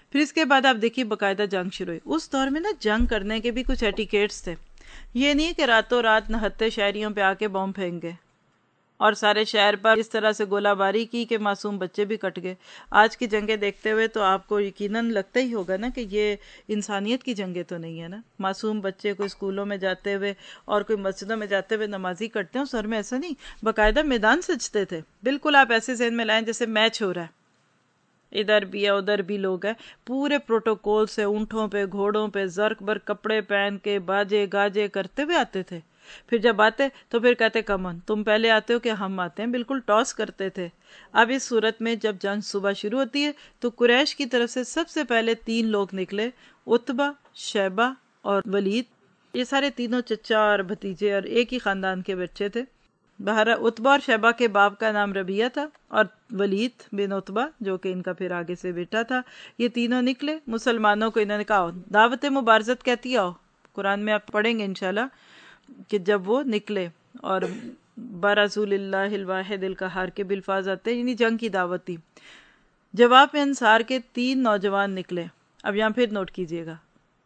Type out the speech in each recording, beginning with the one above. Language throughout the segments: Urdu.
پھر اس کے بعد آپ دیکھیے باقاعدہ جنگ شروع ہوئی. اس دور میں نا جنگ کرنے کے بھی کچھ ایٹیکیٹس تھے. یہ نہیں کہ راتوں رات نہتے شہریوں پہ آ کے بم پھینک گئے اور سارے شہر پر اس طرح سے گولہ باری کی کہ معصوم بچے بھی کٹ گئے. آج کی جنگیں دیکھتے ہوئے تو آپ کو یقیناً لگتا ہی ہوگا نا کہ یہ انسانیت کی جنگیں تو نہیں ہے نا. معصوم بچے کوئی اسکولوں میں جاتے ہوئے اور کوئی مسجدوں میں جاتے ہوئے نمازی کٹتے ہیں، سر میں ایسا نہیں، باقاعدہ میدان سجتے تھے. بالکل آپ ایسے ذہن میں لائیں جیسے میچ ہو رہا ہے، ادھر بھی ہے ادھر بھی لوگ ہیں، پورے پروٹوکول سے اونٹوں پہ گھوڑوں پہ زرق بر کپڑے پہن کے باجے گاجے کرتے ہوئے آتے تھے. پھر جب آتے تو پھر کہتے کمن تم پہلے آتے ہو کہ ہم آتے ہیں، بالکل ٹاس کرتے تھے. اب اس صورت میں جب جنگ صبح شروع ہوتی ہے تو قریش کی طرف سے سب سے پہلے 3 لوگ نکلے، عتبہ، شیبہ اور ولید. یہ سارے تینوں چچا اور بھتیجے اور ایک ہی خاندان کے بچے تھے. بہرحال عتبہ اور شیبہ کے باپ کا نام ربیہ تھا اور ولید بن عتبہ جو کہ ان کا پھر آگے سے بیٹا تھا. یہ تینوں نکلے. مسلمانوں کو انہوں نے کہا دعوت مبارزت کہتی آؤ. قرآن میں آپ پڑھیں گے انشاءاللہ کہ جب وہ نکلے اور برسول اللہ الواحد القہار کے بالفاظ آتے ہیں، یعنی جنگ کی دعوت دی. جواب میں انصار کے 3 نوجوان نکلے. اب یہاں پھر نوٹ کیجئے گا،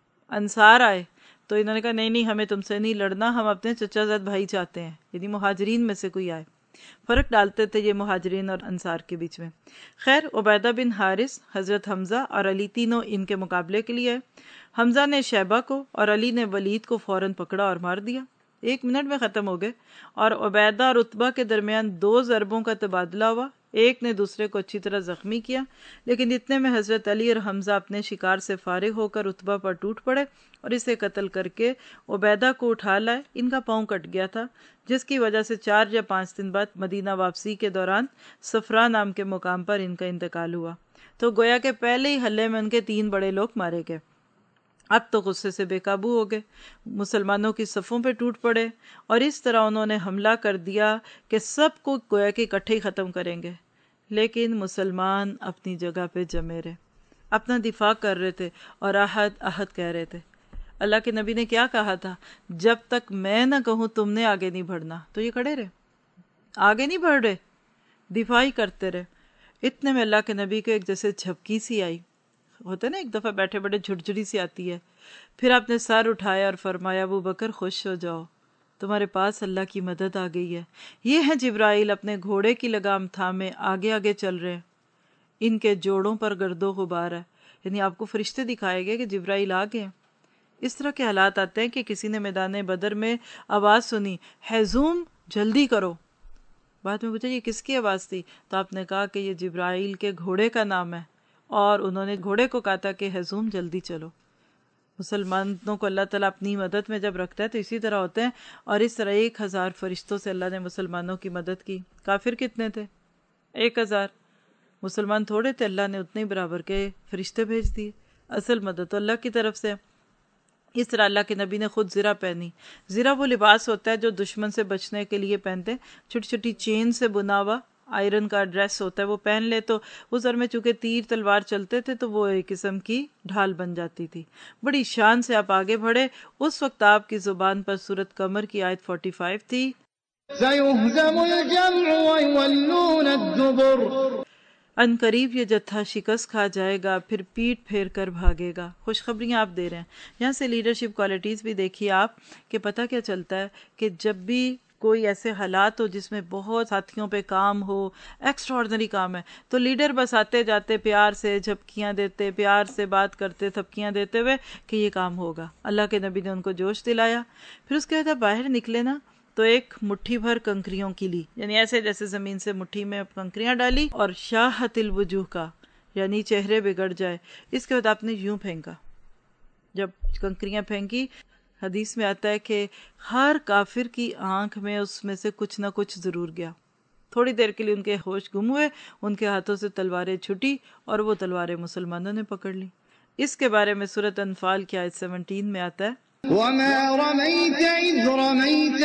انصار آئے تو انہوں نے کہا نہیں نہیں ہمیں تم سے نہیں لڑنا، ہم اپنے چچا زاد بھائی چاہتے ہیں، یعنی مہاجرین میں سے کوئی آئے. فرق ڈالتے تھے یہ مہاجرین اور انصار کے بیچ میں. خیر، عبیدہ بن حارث، حضرت حمزہ اور علی تینوں ان کے مقابلے کے لیے آئے. حمزہ نے شیبہ کو اور علی نے ولید کو فوراً پکڑا اور مار دیا. 1 منٹ میں ختم ہو گئے اور عبیدہ اور عتبہ کے درمیان 2 ضربوں کا تبادلہ ہوا. ایک نے دوسرے کو اچھی طرح زخمی کیا، لیکن اتنے میں حضرت علی اور حمزہ اپنے شکار سے فارغ ہو کر عتبہ پر ٹوٹ پڑے اور اسے قتل کر کے عبیدہ کو اٹھا لائے. ان کا پاؤں کٹ گیا تھا، جس کی وجہ سے 4 یا 5 دن بعد مدینہ واپسی کے دوران صفرا نام کے مقام پر ان کا انتقال ہوا. تو گویا کہ پہلے ہی حلے میں ان کے 3 بڑے لوگ مارے گئے. اب تو غصے سے بے قابو ہو گئے، مسلمانوں کی صفوں پہ ٹوٹ پڑے اور اس طرح انہوں نے حملہ کر دیا کہ سب کو گویا کہ اکٹھے ہی ختم کریں گے. لیکن مسلمان اپنی جگہ پہ جمے رہے، اپنا دفاع کر رہے تھے اور احد احد کہہ رہے تھے. اللہ کے نبی نے کیا کہا تھا؟ جب تک میں نہ کہوں تم نے آگے نہیں بڑھنا. تو یہ کھڑے رہے، آگے نہیں بڑھ رہے، دفاع ہی کرتے رہے. اتنے میں اللہ کے نبی کو ایک جیسے جھپکی سی آئی، ہوتا ہے نا ایک دفعہ بیٹھے بیٹھے جھڑجھڑی سی آتی ہے. پھر آپ نے سر اٹھایا اور فرمایا ابو بکر خوش ہو جاؤ، تمہارے پاس اللہ کی مدد آ گئی ہے. یہ ہے جبرائیل اپنے گھوڑے کی لگام تھامے آگے آگے چل رہے ہیں، ان کے جوڑوں پر گرد و غبار ہے. یعنی آپ کو فرشتے دکھائے گئے کہ جبرائیل آ گئے. اس طرح کے حالات آتے ہیں کہ کسی نے میدان بدر میں آواز سنی، ہیزوم جلدی کرو. بعد میں پوچھا یہ کس کی آواز تھی؟ تو آپ نے کہا کہ یہ جبرائیل کے گھوڑے کا نام ہے، اور انہوں نے گھوڑے کو کہا تھا کہ ہیزوم جلدی چلو. مسلمانوں کو اللہ تعالیٰ اپنی مدد میں جب رکھتا ہے تو اسی طرح ہوتے ہیں. اور اس طرح 1000 فرشتوں سے اللہ نے مسلمانوں کی مدد کی. کافر کتنے تھے؟ 1000. مسلمان تھوڑے تھے، اللہ نے اتنے ہی برابر کے فرشتے بھیج دیے. اصل مدد تو اللہ کی طرف سے. اس طرح اللہ کے نبی نے خود زرہ پہنی. زرہ وہ لباس ہوتا ہے جو دشمن سے بچنے کے لیے پہنتے، چھوٹی چھوٹی چین سے بنا ہوا آئرن کا ڈریس ہوتا ہے، وہ پہن لے تو اس دور میں چونکہ تیر تلوار چلتے تھے تو وہ ایک قسم کی ڈھال بن جاتی تھی. بڑی شان سے آپ آگے بڑھے. اس وقت آپ کی زبان پر سورۃ قمر کی آیت 45 تھی، سَيُهْزَمُ الْجَمْعُ وَيُوَلُّونَ الدُّبُرَ. ان قریب یہ جتھا شکست کھا جائے گا، پھر پیٹ پھیر کر بھاگے گا. خوشخبریاں آپ دے رہے ہیں. یہاں سے لیڈرشپ کوالٹیز بھی دیکھیے آپ کہ پتہ کیا چلتا ہے کہ جب بھی کوئی ایسے حالات ہو جس میں بہت ساتھیوں پہ کام ہو، ایکسٹرا آرڈنری کام ہے، تو لیڈر بس آتے جاتے پیار سے جھپکیاں دیتے، پیار سے بات کرتے، تھپکیاں دیتے ہوئے کہ یہ کام ہوگا. اللہ کے نبی نے ان کو جوش دلایا. پھر اس کے بعد باہر نکلے نا تو ایک مٹھی بھر کنکریوں کی لی، یعنی ایسے جیسے زمین سے مٹھی میں کنکریاں ڈالی، اور شاہت الوجوہ کا یعنی چہرے بگڑ جائے. اس کے بعد آپ نے یوں پھینکا. جب کنکریاں پھینکی، حدیث میں آتا ہے کہ ہر کافر کی آنکھ میں اس میں سے کچھ نہ کچھ ضرور گیا. تھوڑی دیر کے لیے ان کے ہوش گم ہوئے، ان کے ہاتھوں سے تلواریں چھٹی اور وہ تلواریں مسلمانوں نے پکڑ لی. اس کے بارے میں سورۃ انفال کی آیت 17 میں آتا ہے، وَمَا رَمَيْتَ إِذْ رَمَيْتَ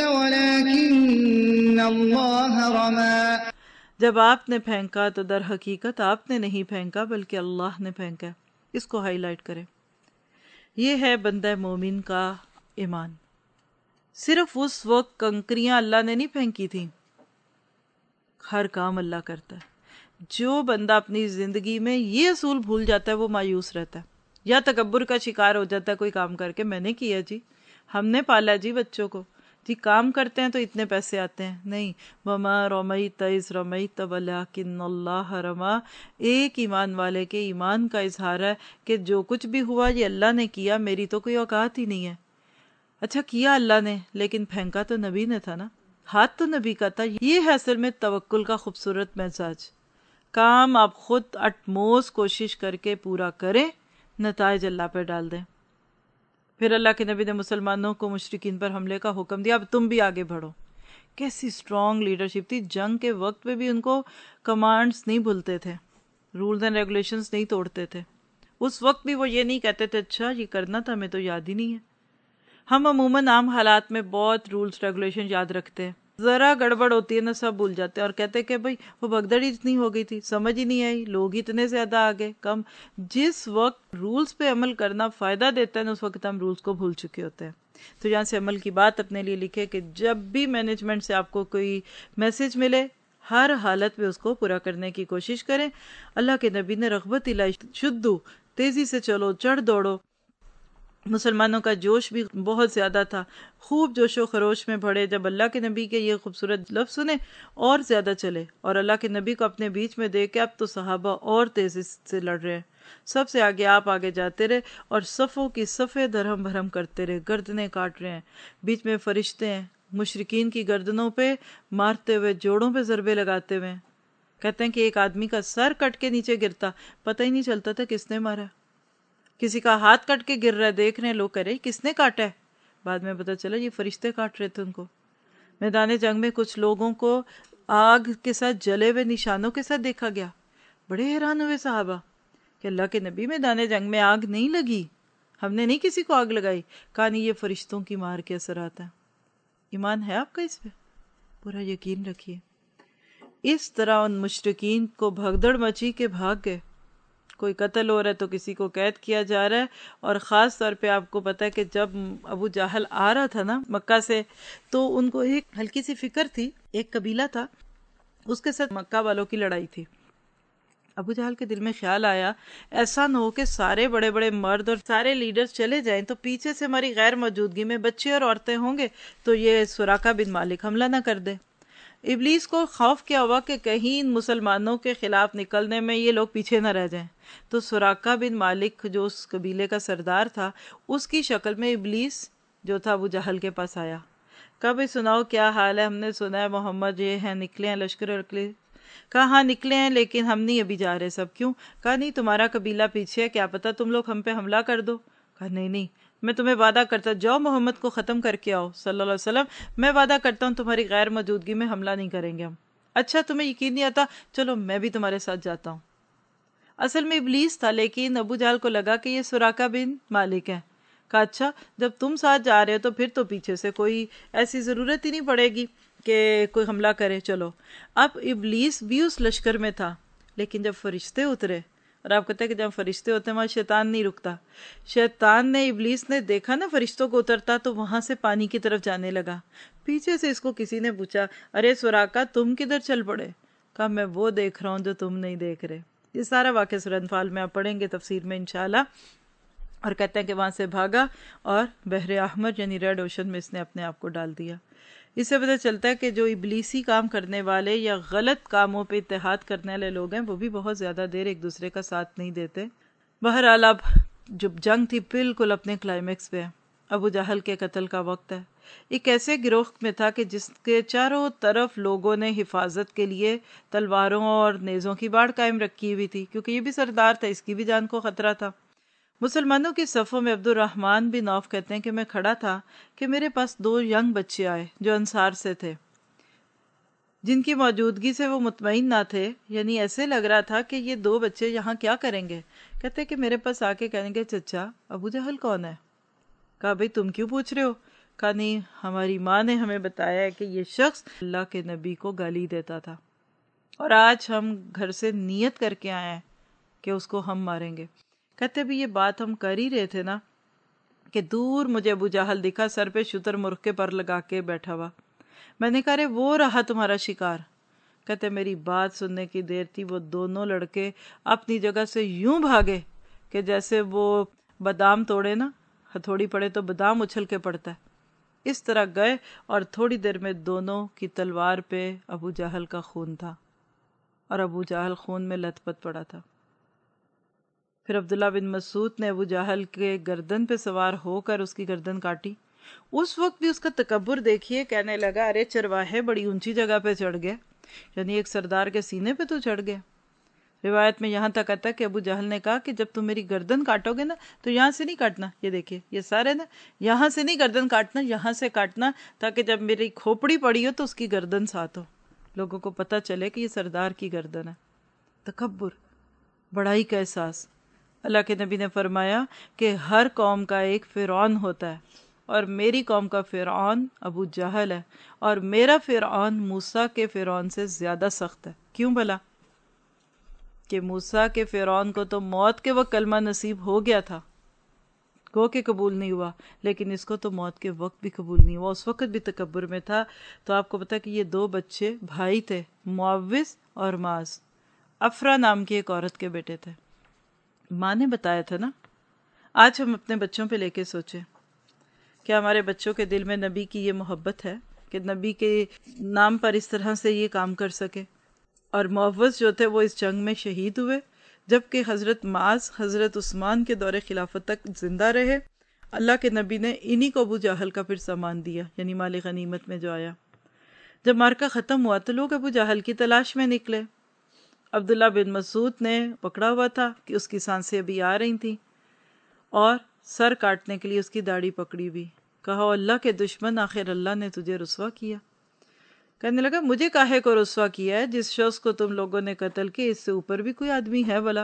وَلَكِنَّ اللَّهَ رَمَى. جب آپ نے پھینکا تو در حقیقت آپ نے نہیں پھینکا بلکہ اللہ نے پھینکا. اس کو ہائی لائٹ کریں. یہ ہے بندہ مومن کا ایمان. صرف اس وقت کنکریاں اللہ نے نہیں پھینکی تھیں، ہر کام اللہ کرتا ہے. جو بندہ اپنی زندگی میں یہ اصول بھول جاتا ہے وہ مایوس رہتا ہے یا تکبر کا شکار ہو جاتا ہے کوئی کام کر کے. میں نے کیا جی، ہم نے پالا جی بچوں کو، جی کام کرتے ہیں تو اتنے پیسے آتے ہیں. نہیں، وما رمیت اذ رمیت ولکن اللہ رما. ایک ایمان والے کے ایمان کا اظہار ہے کہ جو کچھ بھی ہوا یہ اللہ نے کیا، میری تو کوئی اوقات ہی نہیں ہے. اچھا کیا اللہ نے، لیکن پھینکا تو نبی نے تھا نا، ہاتھ تو نبی کا تھا. یہ ہے اصل میں توکل کا خوبصورت مزاج. کام آپ خود اٹموسٹ کوشش کر کے پورا کریں، نتائج اللہ پہ ڈال دیں. پھر اللہ کے نبی نے مسلمانوں کو مشرکین پر حملے کا حکم دیا، اب تم بھی آگے بڑھو. کیسی اسٹرانگ لیڈرشپ تھی. جنگ کے وقت پہ بھی ان کو کمانڈز نہیں بھولتے تھے، رولز اینڈ ریگولیشنز نہیں توڑتے تھے. اس وقت بھی وہ یہ نہیں کہتے تھے اچھا یہ کرنا تھا ہمیں تو یاد ہی نہیں ہے. ہم عموماً عام حالات میں بہت رولز ریگولیشن یاد رکھتے ہیں، ذرا گڑبڑ ہوتی ہے نا سب بھول جاتے ہیں اور کہتے کہ بھائی وہ بھگدڑ ہی اتنی ہو گئی تھی، سمجھ ہی نہیں آئی، لوگ اتنے زیادہ آگے کم. جس وقت رولز پہ عمل کرنا فائدہ دیتا ہے نا اس وقت ہم رولز کو بھول چکے ہوتے ہیں. تو یہاں سے عمل کی بات اپنے لیے لکھے کہ جب بھی مینجمنٹ سے آپ کو کوئی میسج ملے ہر حالت میں اس کو پورا کرنے کی کوشش کریں. اللہ کے نبی نے رغبت الہی شدو، تیزی سے چلو، چڑھ دوڑو. مسلمانوں کا جوش بھی بہت زیادہ تھا، خوب جوش و خروش میں بڑھے. جب اللہ کے نبی کے یہ خوبصورت لفظ سنے اور زیادہ چلے، اور اللہ کے نبی کو اپنے بیچ میں دیکھ کے اب تو صحابہ اور تیزی سے لڑ رہے ہیں. سب سے آگے آپ آگے جاتے رہے اور صفوں کی صفیں درہم بھرم کرتے رہے، گردنیں کاٹ رہے ہیں. بیچ میں فرشتے ہیں مشرکین کی گردنوں پہ مارتے ہوئے، جوڑوں پہ ضربے لگاتے ہوئے. کہتے ہیں کہ ایک آدمی کا سر کٹ کے نیچے گرتا، پتہ ہی نہیں چلتا تھا کس نے مارا. کسی کا ہاتھ کٹ کے گر رہا ہے، دیکھ رہے ہیں لوگ، کہہ رہے کس نے کاٹا ہے. بعد میں پتہ چلا یہ فرشتے کاٹ رہے تھے ان کو. میدان جنگ میں کچھ لوگوں کو آگ کے ساتھ جلے ہوئے نشانوں کے ساتھ دیکھا گیا. بڑے حیران ہوئے صحابہ کہ اللہ کے نبی میدان جنگ میں آگ نہیں لگی، ہم نے نہیں کسی کو آگ لگائی. کہا نہیں یہ فرشتوں کی مار کے اثر آتا ہے. ایمان ہے آپ کا اس پہ؟ پورا یقین رکھیے. اس طرح ان مشرکین کو بھگدڑ مچی کہ بھاگ گئے. کوئی قتل ہو رہا ہے تو کسی کو قید کیا جا رہا ہے. اور خاص طور پہ آپ کو پتا ہے کہ جب ابو جہل آ رہا تھا نا مکہ سے تو ان کو ایک ہلکی سی فکر تھی. ایک قبیلہ تھا اس کے ساتھ مکہ والوں کی لڑائی تھی. ابو جہل کے دل میں خیال آیا ایسا نہ ہو کہ سارے بڑے بڑے مرد اور سارے لیڈرز چلے جائیں تو پیچھے سے ہماری غیر موجودگی میں بچے اور عورتیں ہوں گے تو یہ سراقہ بن مالک حملہ نہ کر دے. ابلیس کو خوف کیا ہوا کہ کہیں ان مسلمانوں کے خلاف نکلنے میں یہ لوگ پیچھے نہ رہ جائیں. تو سراقہ بن مالک جو اس قبیلے کا سردار تھا اس کی شکل میں ابلیس جو تھا ابو جہل کے پاس آیا. کہا بھائی سناؤ کیا حال ہے، ہم نے سنا ہے محمد یہ ہیں نکلے ہیں لشکر اکلے. کہا ہاں نکلے ہیں لیکن ہم نہیں ابھی جا رہے. سب کیوں؟ کہا نہیں تمہارا قبیلہ پیچھے ہے، کیا پتا تم لوگ ہم پہ حملہ کر دو. کہا نہیں میں تمہیں وعدہ کرتا جاؤ محمد کو ختم کر کے آؤ صلی اللہ علیہ وسلم، میں وعدہ کرتا ہوں تمہاری غیر موجودگی میں حملہ نہیں کریں گے ہم. اچھا تمہیں یقین نہیں آتا، چلو میں بھی تمہارے ساتھ جاتا ہوں. اصل میں ابلیس تھا لیکن ابو جہل کو لگا کہ یہ سراقہ بن مالک ہے. کہا اچھا جب تم ساتھ جا رہے ہو تو پھر تو پیچھے سے کوئی ایسی ضرورت ہی نہیں پڑے گی کہ کوئی حملہ کرے. چلو اب ابلیس بھی اس لشکر میں تھا لیکن جب فرشتے اترے، اور آپ کہتے ہیں کہ جب فرشتے ہوتے ہیں وہاں شیطان نہیں رکتا. شیطان نے ابلیس نے دیکھا نا فرشتوں کو اترتا تو وہاں سے پانی کی طرف جانے لگا. پیچھے سے اس کو کسی نے پوچھا ارے سراقہ تم کدھر چل پڑے؟ کہا میں وہ دیکھ رہا ہوں جو تم نہیں دیکھ رہے. یہ سارا واقعہ سورہ انفال میں آپ پڑھیں گے تفسیر میں انشاءاللہ. اور کہتے ہیں کہ وہاں سے بھاگا اور بحر احمر یعنی ریڈ اوشن میں اس نے اپنے آپ کو ڈال دیا. اس سے پتہ چلتا ہے کہ جو ابلیسی کام کرنے والے یا غلط کاموں پہ اتحاد کرنے والے لوگ ہیں وہ بھی بہت زیادہ دیر ایک دوسرے کا ساتھ نہیں دیتے. بہرحال اب جو جنگ تھی بالکل اپنے کلائمیکس پہ ہے. ابو جہل کے قتل کا وقت ہے. ایک ایسے گروہ میں تھا کہ جس کے چاروں طرف لوگوں نے حفاظت کے لیے تلواروں اور نیزوں کی باڑ قائم رکھی ہوئی تھی کیونکہ یہ بھی سردار تھا، اس کی بھی جان کو خطرہ تھا. مسلمانوں کی صفوں میں عبد الرحمن بن عوف کہتے ہیں کہ میں کھڑا تھا کہ میرے پاس 2 ینگ بچے آئے جو انصار سے تھے، جن کی موجودگی سے وہ مطمئن نہ تھے. یعنی ایسے لگ رہا تھا کہ یہ 2 بچے یہاں کیا کریں گے. کہتے ہیں کہ میرے پاس آ کے کہیں گے چچا ابو جہل کون ہے؟ کہا بھئی تم کیوں پوچھ رہے ہو؟ کہا نہیں ہماری ماں نے ہمیں بتایا ہے کہ یہ شخص اللہ کے نبی کو گالی دیتا تھا اور آج ہم گھر سے نیت کر کے آئے ہیں کہ اس کو ہم ماریں گے. کہتے بھی یہ بات ہم کر ہی رہے تھے نا کہ دور مجھے ابو جہل دکھا سر پہ شتر مرغ کے پر لگا کے بیٹھا ہوا. میں نے کہا رے وہ رہا تمہارا شکار. کہتے میری بات سننے کی دیر تھی، وہ دونوں لڑکے اپنی جگہ سے یوں بھاگے کہ جیسے وہ بادام توڑے نا، ہتھوڑی پڑے تو بادام اچھل کے پڑتا ہے، اس طرح گئے اور تھوڑی دیر میں دونوں کی تلوار پہ ابو جہل کا خون تھا اور ابو جہل خون میں لت پت پڑا تھا۔ پھر عبداللہ بن مسعود نے ابو جہل کے گردن پہ سوار ہو کر اس کی گردن کاٹی۔ اس وقت بھی اس کا تکبر دیکھیے، کہنے لگا ارے چرواہے بڑی اونچی جگہ پہ چڑھ گئے، یعنی ایک سردار کے سینے پہ تو چڑھ گیا۔ روایت میں یہاں تک آتا ہے کہ ابو جہل نے کہا کہ جب تم میری گردن کاٹو گے نا تو یہاں سے نہیں کاٹنا، یہ دیکھیے یہ سارے نا یہاں سے نہیں گردن کاٹنا، یہاں سے کاٹنا، تاکہ جب میری کھوپڑی پڑی ہو تو اس کی گردن ساتھ ہو، لوگوں کو پتہ چلے کہ یہ سردار کی گردن ہے۔ تکبر، بڑائی کا احساس۔ اللہ کے نبی نے فرمایا کہ ہر قوم کا ایک فرعون ہوتا ہے، اور میری قوم کا فرعون ابو جہل ہے، اور میرا فرعون موسیٰ کے فرعون سے زیادہ سخت ہے۔ کیوں بھلا؟ کہ موسیٰ کے فرعون کو تو موت کے وقت کلمہ نصیب ہو گیا تھا، گو کہ قبول نہیں ہوا، لیکن اس کو تو موت کے وقت بھی قبول نہیں ہوا، اس وقت بھی تکبر میں تھا۔ تو آپ کو پتا کہ یہ دو بچے بھائی تھے، معوذ اور معاذ، افرا نام کی ایک عورت کے بیٹے تھے۔ ماں نے بتایا تھا نا۔ آج ہم اپنے بچوں پہ لے کے سوچیں، کیا ہمارے بچوں کے دل میں نبی کی یہ محبت ہے کہ نبی کے نام پر اس طرح سے یہ کام کر سکے؟ اور معوذ جو تھے وہ اس جنگ میں شہید ہوئے، جبکہ حضرت معاذ حضرت عثمان کے دور خلافت تک زندہ رہے۔ اللہ کے نبی نے انہی کو ابو جہل کا پھر سامان دیا، یعنی مال غنیمت میں جو آیا۔ جب مارکا ختم ہوا تو لوگ ابو جہل کی تلاش میں نکلے۔ عبداللہ بن مسعود نے پکڑا ہوا تھا کہ اس کی سانسیں ابھی آ رہی تھیں، اور سر کاٹنے کے لیے اس کی داڑھی پکڑی ہوئی۔ کہا اللہ کے دشمن، آخر اللہ نے تجھے رسوا کیا۔ کہنے لگا مجھے کاہے کو رسوا کیا ہے؟ جس شخص کو تم لوگوں نے قتل کیا اس سے اوپر بھی کوئی آدمی ہے بھلا؟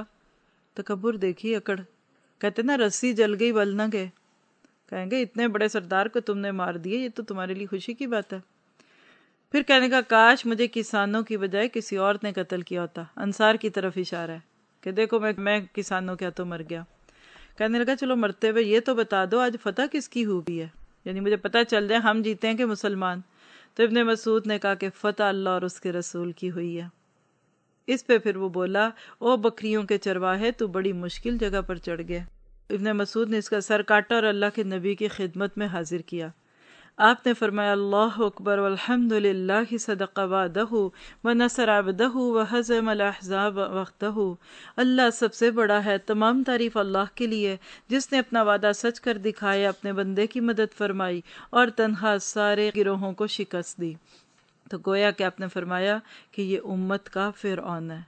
تکبر دیکھی، اکڑ۔ کہتے نا رسی جل گئی بل نہ گئے، کہیں گے اتنے بڑے سردار کو تم نے مار دیے، یہ تو تمہارے لیے خوشی کی بات ہے۔ پھر کہنے کا کاش مجھے کسانوں کی بجائے کسی اور نے قتل کیا ہوتا۔ انصار کی طرف اشارہ ہے کہ دیکھو میں کسانوں کیا تو مر گیا۔ کہنے لگا چلو مرتے ہوئے یہ تو بتا دو آج فتح کس کی ہوئی ہے، یعنی مجھے پتہ چل جائے ہم جیتے ہیں کہ مسلمان۔ تو ابن مسعود نے کہا کہ فتح اللہ اور اس کے رسول کی ہوئی ہے۔ اس پہ پھر وہ بولا او بکریوں کے چرواہے، تو بڑی مشکل جگہ پر چڑھ گئے۔ ابن مسعود نے اس کا سر کاٹا اور اللہ کے نبی کی خدمت میں حاضر کیا۔ آپ نے فرمایا اللہ اکبر والحمد للہ صدق وعدہ ونصر عبدہ وہزم الاحزاب وحدہ۔ اللہ سب سے بڑا ہے، تمام تعریف اللہ کے لیے جس نے اپنا وعدہ سچ کر دکھایا، اپنے بندے کی مدد فرمائی اور تنہا سارے گروہوں کو شکست دی۔ تو گویا کہ آپ نے فرمایا کہ یہ امت کا فرعون ہے۔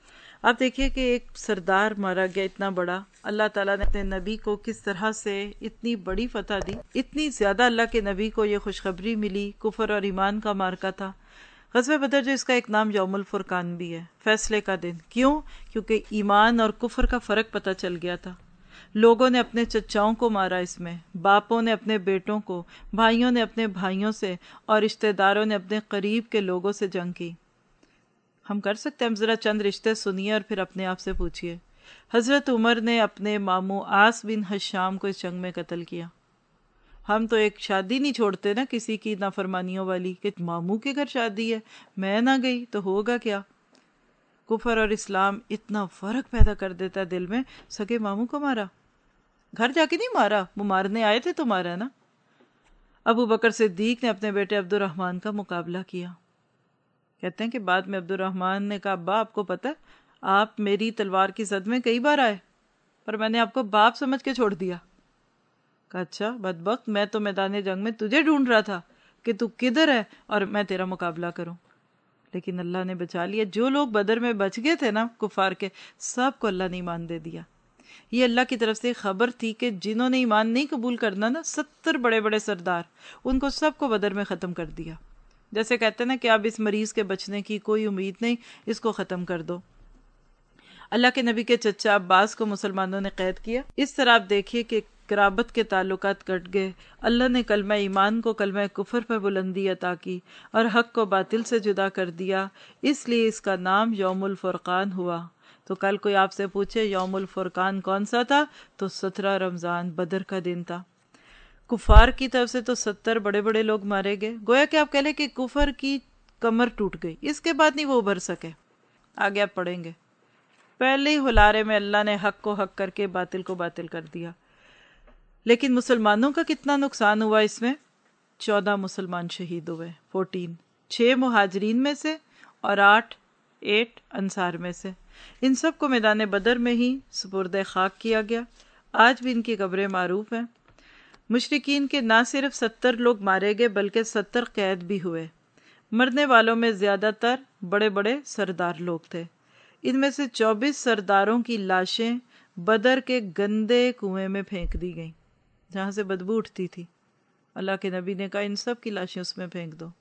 آپ دیکھیے کہ ایک سردار مارا گیا اتنا بڑا، اللہ تعالیٰ نے اپنے نبی کو کس طرح سے اتنی بڑی فتح دی، اتنی زیادہ اللہ کے نبی کو یہ خوشخبری ملی۔ کفر اور ایمان کا مارکا تھا، غزوہ بدر، جو اس کا ایک نام یوم الفرقان بھی ہے، فیصلے کا دن۔ کیوں؟ کیونکہ ایمان اور کفر کا فرق پتہ چل گیا تھا۔ لوگوں نے اپنے چچاؤں کو مارا، اس میں باپوں نے اپنے بیٹوں کو، بھائیوں نے اپنے بھائیوں سے، اور رشتہ داروں نے اپنے قریب کے لوگوں سے جنگ کی۔ ہم کر سکتے ہیں، ہم ذرا چند رشتے سنیے اور پھر اپنے آپ سے پوچھئے۔ حضرت عمر نے اپنے ماموں عاص بن حشام کو اس جنگ میں قتل کیا۔ ہم تو ایک شادی نہیں چھوڑتے نا کسی کی نافرمانیوں والی، کہ ماموں کے گھر شادی ہے میں نہ گئی تو ہوگا کیا۔ کفر اور اسلام اتنا فرق پیدا کر دیتا ہے دل میں۔ سگے ماموں کو مارا، گھر جا کے نہیں مارا، وہ مارنے آئے تھے تو مارا نا۔ ابو بکر صدیق نے اپنے بیٹے عبد الرحمن کا مقابلہ کیا۔ کہتے ہیں کہ بعد میں عبد الرحمن نے کہا ابا آپ کو پتہ ہے آپ میری تلوار کی زد میں کئی بار آئے، پر میں نے آپ کو باپ سمجھ کے چھوڑ دیا۔ کہا اچھا بدبخت، میں تو میدان جنگ میں تجھے ڈھونڈ رہا تھا کہ تو کدھر ہے اور میں تیرا مقابلہ کروں، لیکن اللہ نے بچا لیا۔ جو لوگ بدر میں بچ گئے تھے نا کفار کے، سب کو اللہ نے ایمان دے دیا۔ یہ اللہ کی طرف سے خبر تھی کہ جنہوں نے ایمان نہیں قبول کرنا نا، 70 بڑے بڑے سردار، ان کو سب کو بدر میں ختم کر دیا۔ جیسے کہتے ہیں نا کہ اب اس مریض کے بچنے کی کوئی امید نہیں، اس کو ختم کر دو۔ اللہ کے نبی کے چچا عباس کو مسلمانوں نے قید کیا۔ اس طرح آپ دیکھیے کہ قرابت کے تعلقات کٹ گئے۔ اللہ نے کلمہ ایمان کو کلمہ کفر پر بلندی عطا کی اور حق کو باطل سے جدا کر دیا، اس لیے اس کا نام یوم الفرقان ہوا۔ تو کل کوئی آپ سے پوچھے یوم الفرقان کون سا تھا، تو 17 رمضان بدر کا دن تھا۔ کفار کی طرف سے تو 70 بڑے بڑے لوگ مارے گئے۔ گویا کہ آپ کہہ لیں کہ کفر کی کمر ٹوٹ گئی، اس کے بعد نہیں وہ ابھر سکے۔ آگے آپ پڑھیں گے، پہلے ہی ہلارے میں اللہ نے حق کو حق کر کے باطل کو باطل کر دیا۔ لیکن مسلمانوں کا کتنا نقصان ہوا اس میں؟ 14 مسلمان شہید ہوئے، 14، 6 مہاجرین میں سے اور 8 انصار میں سے۔ ان سب کو میدان بدر میں ہی سپرد خاک کیا گیا۔ آج بھی ان کی قبریں معروف ہیں۔ مشرکین کے نہ صرف 70 لوگ مارے گئے بلکہ 70 قید بھی ہوئے۔ مرنے والوں میں زیادہ تر بڑے بڑے سردار لوگ تھے۔ ان میں سے 24 سرداروں کی لاشیں بدر کے گندے کنویں میں پھینک دی گئیں جہاں سے بدبو اٹھتی تھی۔ اللہ کے نبی نے کہا ان سب کی لاشیں اس میں پھینک دو۔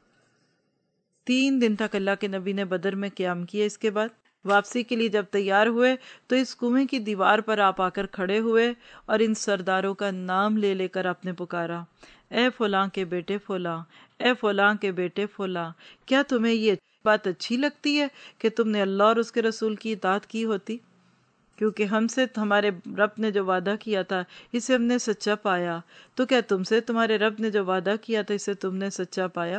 3 دن تک اللہ کے نبی نے بدر میں قیام کیا۔ اس کے بعد واپسی کے لیے جب تیار ہوئے تو اس کنویں کی دیوار پر آپ آ کر کھڑے ہوئے اور ان سرداروں کا نام لے لے کر آپ نے پکارا، اے فلاں کے بیٹے فلاں، اے فلاں کے بیٹے فلاں، کیا تمہیں یہ بات اچھی لگتی ہے کہ تم نے اللہ اور اس کے رسول کی اطاعت کی ہوتی؟ کیونکہ ہم سے ہمارے رب نے جو وعدہ کیا تھا اسے ہم نے سچا پایا، تو کیا تم سے تمہارے رب نے جو وعدہ کیا تھا اسے تم نے سچا پایا؟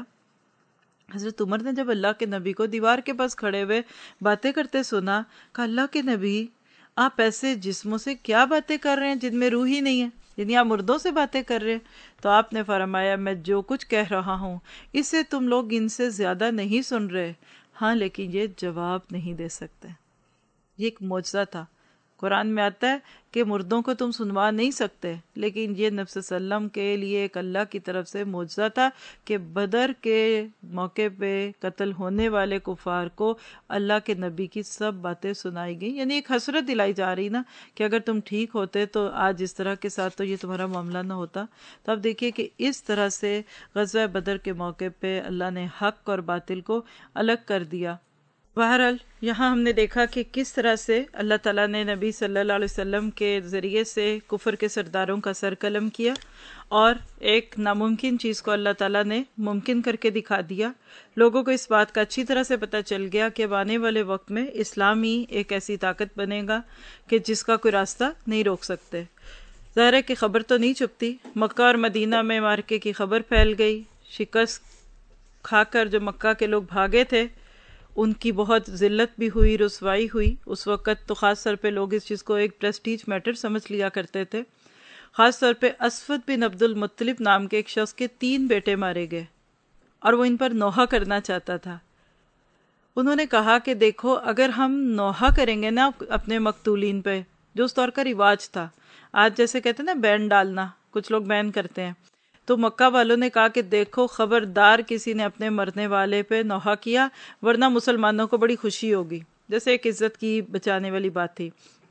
حضرت عمر نے جب اللہ کے نبی کو دیوار کے پاس کھڑے ہوئے باتیں کرتے سنا، کہا اللہ کے نبی آپ ایسے جسموں سے کیا باتیں کر رہے ہیں جن میں روح ہی نہیں ہے، یعنی آپ مردوں سے باتیں کر رہے ہیں؟ تو آپ نے فرمایا میں جو کچھ کہہ رہا ہوں اسے تم لوگ ان سے زیادہ نہیں سن رہے، ہاں لیکن یہ جواب نہیں دے سکتے۔ یہ ایک معجزہ تھا۔ قرآن میں آتا ہے کہ مردوں کو تم سنوا نہیں سکتے، لیکن یہ نبی صلی اللہ علیہ وسلم کے لیے ایک اللہ کی طرف سے معجزہ تھا کہ بدر کے موقع پہ قتل ہونے والے کفار کو اللہ کے نبی کی سب باتیں سنائی گئی، یعنی ایک حسرت دلائی جا رہی نا کہ اگر تم ٹھیک ہوتے تو آج اس طرح کے ساتھ تو یہ تمہارا معاملہ نہ ہوتا۔ تو اب دیکھیے کہ اس طرح سے غزوہ بدر کے موقع پہ اللہ نے حق اور باطل کو الگ کر دیا۔ بہرحال یہاں ہم نے دیکھا کہ کس طرح سے اللہ تعالیٰ نے نبی صلی اللہ علیہ وسلم کے ذریعے سے کفر کے سرداروں کا سر قلم کیا اور ایک ناممکن چیز کو اللہ تعالیٰ نے ممکن کر کے دکھا دیا۔ لوگوں کو اس بات کا اچھی طرح سے پتہ چل گیا کہ آنے والے وقت میں اسلام ہی ایک ایسی طاقت بنے گا کہ جس کا کوئی راستہ نہیں روک سکتے۔ ظاہر ہے کہ خبر تو نہیں چھپتی، مکہ اور مدینہ میں مارکے کی خبر پھیل گئی، شکست کھا کر جو مکہ کے لوگ بھاگے تھے ان کی بہت ذلت بھی ہوئی، رسوائی ہوئی۔ اس وقت تو خاص طور پہ لوگ اس چیز کو ایک پریسٹیج میٹر سمجھ لیا کرتے تھے۔ خاص طور پہ اسود بن عبد المطلب نام کے ایک شخص کے 3 بیٹے مارے گئے اور وہ ان پر نوحہ کرنا چاہتا تھا۔ انہوں نے کہا کہ دیکھو اگر ہم نوحہ کریں گے نا اپنے مقتولین پہ، جو اس طور کا رواج تھا، آج جیسے کہتے ہیں نا بین ڈالنا، کچھ لوگ بین کرتے ہیں، تو مکہ والوں نے کہا کہ دیکھو خبردار کسی نے اپنے مرنے والے پہ نوحہ کیا ورنہ مسلمانوں کو بڑی خوشی ہوگی، جیسے ایک عزت کی بچانے والی بات تھی۔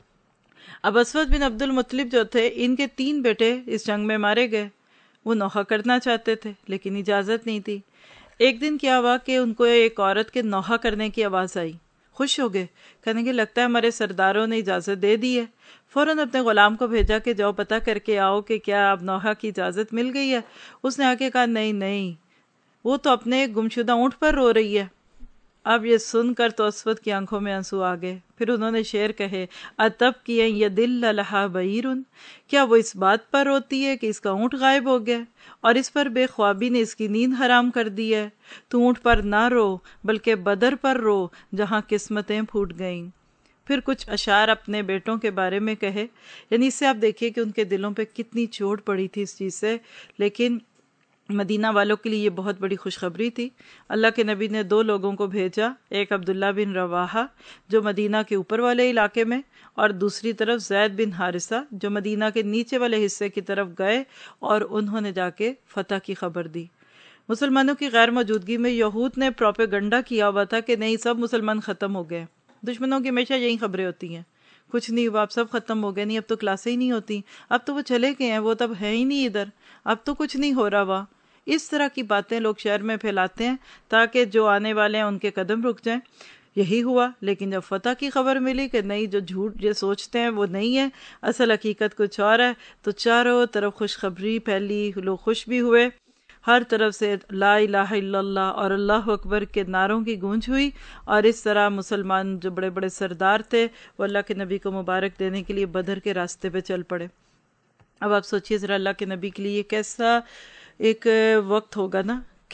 اب اسود بن عبد المطلب جو تھے ان کے 3 بیٹے اس جنگ میں مارے گئے، وہ نوحہ کرنا چاہتے تھے لیکن اجازت نہیں تھی۔ ایک دن کیا ہوا کہ ان کو ایک عورت کے نوحہ کرنے کی آواز آئی، خوش ہو گئے، کہنے کہ لگتا ہے ہمارے سرداروں نے اجازت دے دی ہے۔ فوراً اپنے غلام کو بھیجا کہ جاؤ پتہ کر کے آؤ کہ کیا اب نوحہ کی اجازت مل گئی ہے۔ اس نے آ کے کہا نہیں، وہ تو اپنے گمشدہ اونٹ پر رو رہی ہے۔ اب یہ سن کر تو اسود کی آنکھوں میں آنسو آ گئے۔ پھر انہوں نے شعر کہے، اتب کی یدل لہا بعیرن، کیا وہ اس بات پر روتی ہے کہ اس کا اونٹ غائب ہو گیا اور اس پر بے خوابی نے اس کی نیند حرام کر دی ہے؟ تو اونٹ پر نہ رو بلکہ بدر پر رو جہاں قسمتیں پھوٹ گئیں۔ پھر کچھ اشعار اپنے بیٹوں کے بارے میں کہے، یعنی اس سے آپ دیکھیے کہ ان کے دلوں پہ کتنی چوٹ پڑی تھی اس چیز سے، لیکن مدینہ والوں کے لیے یہ بہت بڑی خوشخبری تھی۔ اللہ کے نبی نے 2 لوگوں کو بھیجا، ایک عبداللہ بن رواحہ جو مدینہ کے اوپر والے علاقے میں، اور دوسری طرف زید بن حارثہ جو مدینہ کے نیچے والے حصے کی طرف گئے اور انہوں نے جا کے فتح کی خبر دی۔ مسلمانوں کی غیر موجودگی میں یہود نے پروپیگنڈا کیا ہوا تھا کہ نہیں سب مسلمان ختم ہو گئے۔ دشمنوں کی ہمیشہ یہی خبریں ہوتی ہیں، کچھ نہیں ہوا، اب سب ختم ہو گئے، نہیں اب تو کلاسیں ہی نہیں ہوتی، اب تو وہ چلے گئے ہیں، وہ تب ہے ہی نہیں ادھر، اب تو کچھ نہیں ہو رہا ہوا۔ اس طرح کی باتیں لوگ شہر میں پھیلاتے ہیں تاکہ جو آنے والے ہیں ان کے قدم رک جائیں۔ یہی ہوا، لیکن جب فتح کی خبر ملی کہ نہیں جو جھوٹ یہ سوچتے ہیں وہ نہیں ہے، اصل حقیقت کچھ اور ہے، تو چاروں طرف خوشخبری پھیلی، لوگ خوش بھی ہوئے، ہر طرف سے لا الہ الا اللہ اور اللہ اکبر کے نعروں کی گونج ہوئی، اور اس طرح مسلمان جو بڑے بڑے سردار تھے وہ اللہ کے نبی کو مبارک دینے کے لیے بدر کے راستے پہ چل پڑے۔ اب آپ سوچئے ذرا اللہ کے نبی کے لیے کیسا ایک وقت ہوگا نا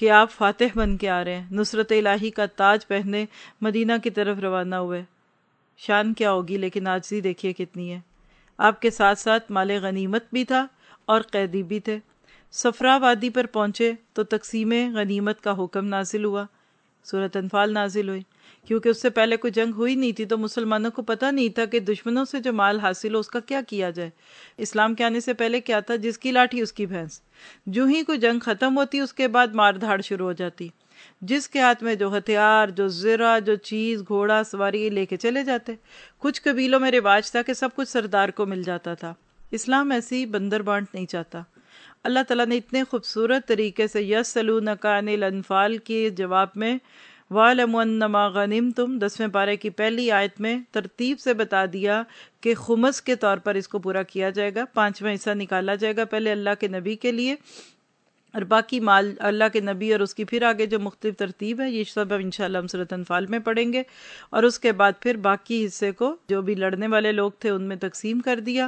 کہ آپ فاتح بن کے آ رہے ہیں، نصرت الہی کا تاج پہنے مدینہ کی طرف روانہ ہوئے۔ شان کیا ہوگی، لیکن عاجزی دیکھیے کتنی ہے۔ آپ کے ساتھ ساتھ مال غنیمت بھی تھا اور قیدی بھی تھے۔ صفرا وادی پر پہنچے تو تقسیم غنیمت کا حکم نازل ہوا، سورۃ انفال نازل ہوئی، کیونکہ اس سے پہلے کوئی جنگ ہوئی نہیں تھی تو مسلمانوں کو پتہ نہیں تھا کہ دشمنوں سے جو مال حاصل ہو اس کا کیا کیا جائے۔ اسلام کے آنے سے پہلے کیا تھا، جس کی لاٹھی اس کی بھینس، جو ہی کوئی جنگ ختم ہوتی اس کے بعد مار دھاڑ شروع ہو جاتی، جس کے ہاتھ میں جو ہتھیار، جو زرہ، جو چیز، گھوڑا سواری لے کے چلے جاتے۔ کچھ قبیلوں میں رواج تھا کہ سب کچھ سردار کو مل جاتا تھا۔ اسلام ایسی بندر بانٹ نہیں چاہتا۔ اللہ تعالیٰ نے اتنے خوبصورت طریقے سے یسألونک عن الانفال کے جواب میں وَاعْلَمُوا أَنَّمَا غَنِمْتُمْ 10ویں پارے کی پہلی آیت میں ترتیب سے بتا دیا کہ خمس کے طور پر اس کو پورا کیا جائے گا، 5واں حصہ نکالا جائے گا پہلے اللہ کے نبی کے لیے، اور باقی مال اللہ کے نبی اور اس کی پھر آگے جو مختلف ترتیب ہے یہ سب انشاءاللہ ہم سورۃ انفال میں پڑھیں گے، اور اس کے بعد پھر باقی حصے کو جو بھی لڑنے والے لوگ تھے ان میں تقسیم کر دیا۔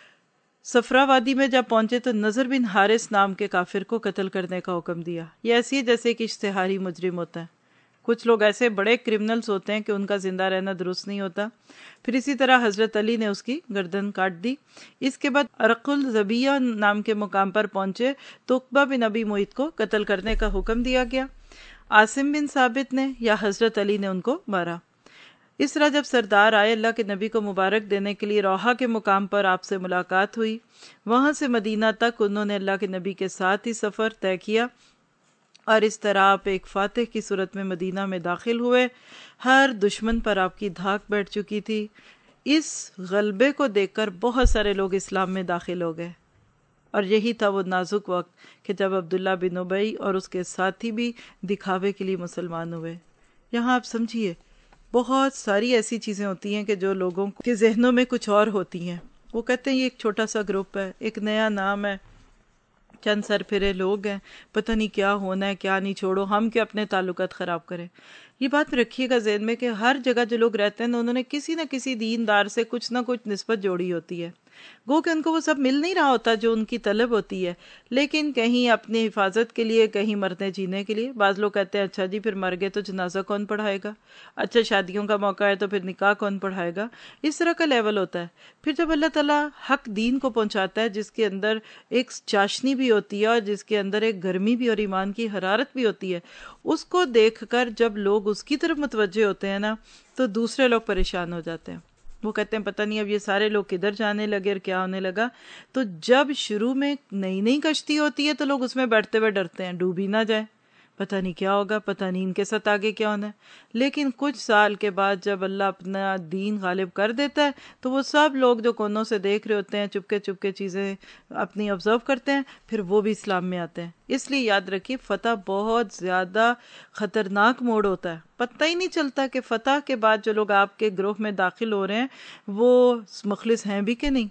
صفرا وادی میں جب پہنچے تو نضر بن حارث نام کے کافر کو قتل کرنے کا حکم دیا۔ یہ ایسی ہے جیسے کہ اشتہاری مجرم ہوتا ہے۔ کچھ لوگ ایسے بڑے کرمنلز ہوتے ہیں کہ ان کا زندہ رہنا درست نہیں ہوتا۔ پھر اسی طرح حضرت علی نے اس کی گردن کاٹ دی۔ اس کے بعد عرق الزبیہ نام کے مقام پر پہنچے تو عقبہ بن ابی معیط کو قتل کرنے کا حکم دیا گیا۔ عاصم بن ثابت نے یا حضرت علی نے ان کو مارا۔ اس طرح جب سردار آئے اللہ کے نبی کو مبارک دینے کے لیے روحہ کے مقام پر آپ سے ملاقات ہوئی، وہاں سے مدینہ تک انہوں نے اللہ کے نبی کے ساتھ ہی سفر طے کیا، اور اس طرح آپ ایک فاتح کی صورت میں مدینہ میں داخل ہوئے۔ ہر دشمن پر آپ کی دھاک بیٹھ چکی تھی۔ اس غلبے کو دیکھ کر بہت سارے لوگ اسلام میں داخل ہو گئے، اور یہی تھا وہ نازک وقت کہ جب عبداللہ بن ابی اور اس کے ساتھی بھی دکھاوے کے لیے مسلمان ہوئے۔ یہاں آپ سمجھیے بہت ساری ایسی چیزیں ہوتی ہیں کہ جو لوگوں کے ذہنوں میں کچھ اور ہوتی ہیں۔ وہ کہتے ہیں یہ ایک چھوٹا سا گروپ ہے، ایک نیا نام ہے، چند سر پھرے لوگ ہیں، پتہ نہیں کیا ہونا ہے کیا نہیں، چھوڑو ہم کہ اپنے تعلقات خراب کریں۔ یہ بات رکھیے گا ذہن میں کہ ہر جگہ جو لوگ رہتے ہیں انہوں نے کسی نہ کسی دیندار سے کچھ نہ کچھ نسبت جوڑی ہوتی ہے، گو کہ ان کو وہ سب مل نہیں رہا ہوتا جو ان کی طلب ہوتی ہے، لیکن کہیں اپنی حفاظت کے لیے، کہیں مرنے جینے کے لیے۔ بعض لوگ کہتے ہیں اچھا جی پھر مر گئے تو جنازہ کون پڑھائے گا، اچھا شادیوں کا موقع ہے تو پھر نکاح کون پڑھائے گا، اس طرح کا لیول ہوتا ہے۔ پھر جب اللہ تعالیٰ حق دین کو پہنچاتا ہے جس کے اندر ایک چاشنی بھی ہوتی ہے اور جس کے اندر ایک گرمی بھی اور ایمان کی حرارت بھی ہوتی ہے، اس کو دیکھ کر جب لوگ اس کی طرف متوجہ ہوتے ہیں نا تو دوسرے لوگ پریشان ہو جاتے ہیں۔ وہ کہتے ہیں پتہ نہیں اب یہ سارے لوگ کدھر جانے لگے اور کیا ہونے لگا۔ تو جب شروع میں نئی نئی کشتی ہوتی ہے تو لوگ اس میں بیٹھتے ہوئے ڈرتے ہیں ڈوبی نہ جائے، پتہ نہیں کیا ہوگا، پتہ نہیں ان کے ساتھ آگے کیا ہونا ہے۔ لیکن کچھ سال کے بعد جب اللہ اپنا دین غالب کر دیتا ہے تو وہ سب لوگ جو کونوں سے دیکھ رہے ہوتے ہیں، چپکے چپکے چیزیں اپنی آبزرو کرتے ہیں، پھر وہ بھی اسلام میں آتے ہیں۔ اس لیے یاد رکھیے فتح بہت زیادہ خطرناک موڑ ہوتا ہے، پتہ ہی نہیں چلتا کہ فتح کے بعد جو لوگ آپ کے گروہ میں داخل ہو رہے ہیں وہ مخلص ہیں بھی کہ نہیں۔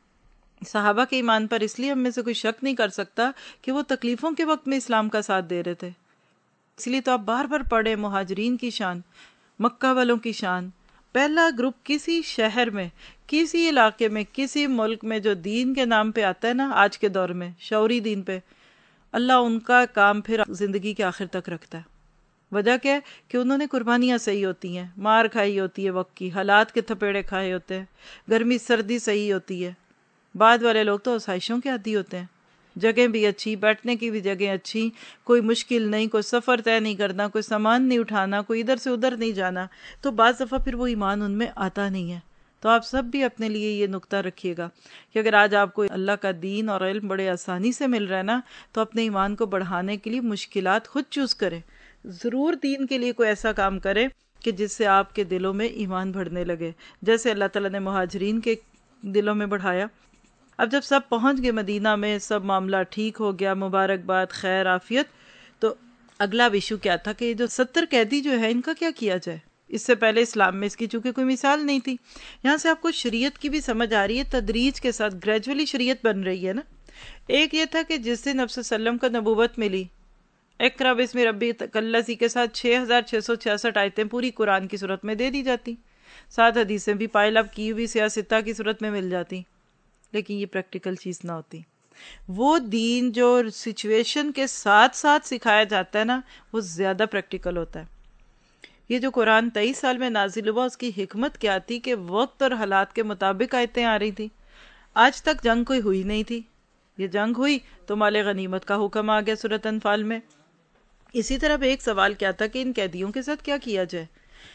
صحابہ کے ایمان پر اس لیے ہم میں سے کوئی شک نہیں کر سکتا کہ وہ تکلیفوں کے وقت میں اسلام کا ساتھ دے رہے تھے۔ اس لیے تو آپ بار بار پڑھیں مہاجرین کی شان، مکہ والوں کی شان۔ پہلا گروپ کسی شہر میں، کسی علاقے میں، کسی ملک میں جو دین کے نام پہ آتا ہے نا آج کے دور میں، شعوری دین پہ، اللہ ان کا کام پھر زندگی کے آخر تک رکھتا ہے۔ وجہ کیا ہے کہ انہوں نے قربانیاں صحیح ہوتی ہیں، مار کھائی ہوتی ہے، وقت کی حالات کے تھپیڑے کھائے ہوتے ہیں، گرمی سردی صحیح ہوتی ہے۔ بعد والے لوگ تو آسائشوں کے عادی ہوتے ہیں، جگہ بھی اچھی، بیٹھنے کی بھی جگہ اچھی، کوئی مشکل نہیں، کوئی سفر طے نہیں کرنا، کوئی سامان نہیں اٹھانا، کوئی ادھر سے ادھر نہیں جانا، تو بعض دفعہ پھر وہ ایمان ان میں آتا نہیں ہے۔ تو آپ سب بھی اپنے لیے یہ نقطہ رکھیے گا کہ اگر آج آپ کو اللہ کا دین اور علم بڑے آسانی سے مل رہا ہے نا تو اپنے ایمان کو بڑھانے کے لیے مشکلات خود چوز کریں۔ ضرور دین کے لیے کوئی ایسا کام کرے کہ جس سے آپ کے دلوں میں ایمان بڑھنے لگے، جیسے اللہ تعالیٰ نے مہاجرین کے دلوں میں بڑھایا۔ اب جب سب پہنچ گئے مدینہ میں، سب معاملہ ٹھیک ہو گیا، مبارکباد، خیر عافیت، تو اگلا ایشو کیا تھا کہ یہ جو 70 قیدی جو ہے ان کا کیا کیا جائے۔ اس سے پہلے اسلام میں اس کی چونکہ کوئی مثال نہیں تھی۔ یہاں سے آپ کو شریعت کی بھی سمجھ آ رہی ہے، تدریج کے ساتھ گریجولی شریعت بن رہی ہے نا۔ ایک یہ تھا کہ جس دن نبی صلی اللہ علیہ وسلم کا نبوت ملی، اقرأ بسم ربک الذی کے ساتھ 6666 آیتیں پوری قرآن کی صورت میں دے دی جاتی، 7 حدیثیں بھی پائل اپ کی ہوئی سیاہ ستہ کی صورت میں مل جاتی، لیکن یہ پریکٹیکل چیز نہ ہوتی۔ وہ دین جو سچویشن کے ساتھ ساتھ سکھایا جاتا ہے نا، وہ زیادہ پریکٹیکل ہوتا ہے۔ یہ جو قرآن 23 سال میں نازل ہوا، اس کی حکمت کیا تھی کہ وقت اور حالات کے مطابق آیتیں آ رہی تھی۔ آج تک جنگ کوئی ہوئی نہیں تھی، یہ جنگ ہوئی تو مال غنیمت کا حکم آ گیا سورۃ انفال میں۔ اسی طرح ایک سوال کیا تھا کہ ان قیدیوں کے ساتھ کیا کیا جائے؟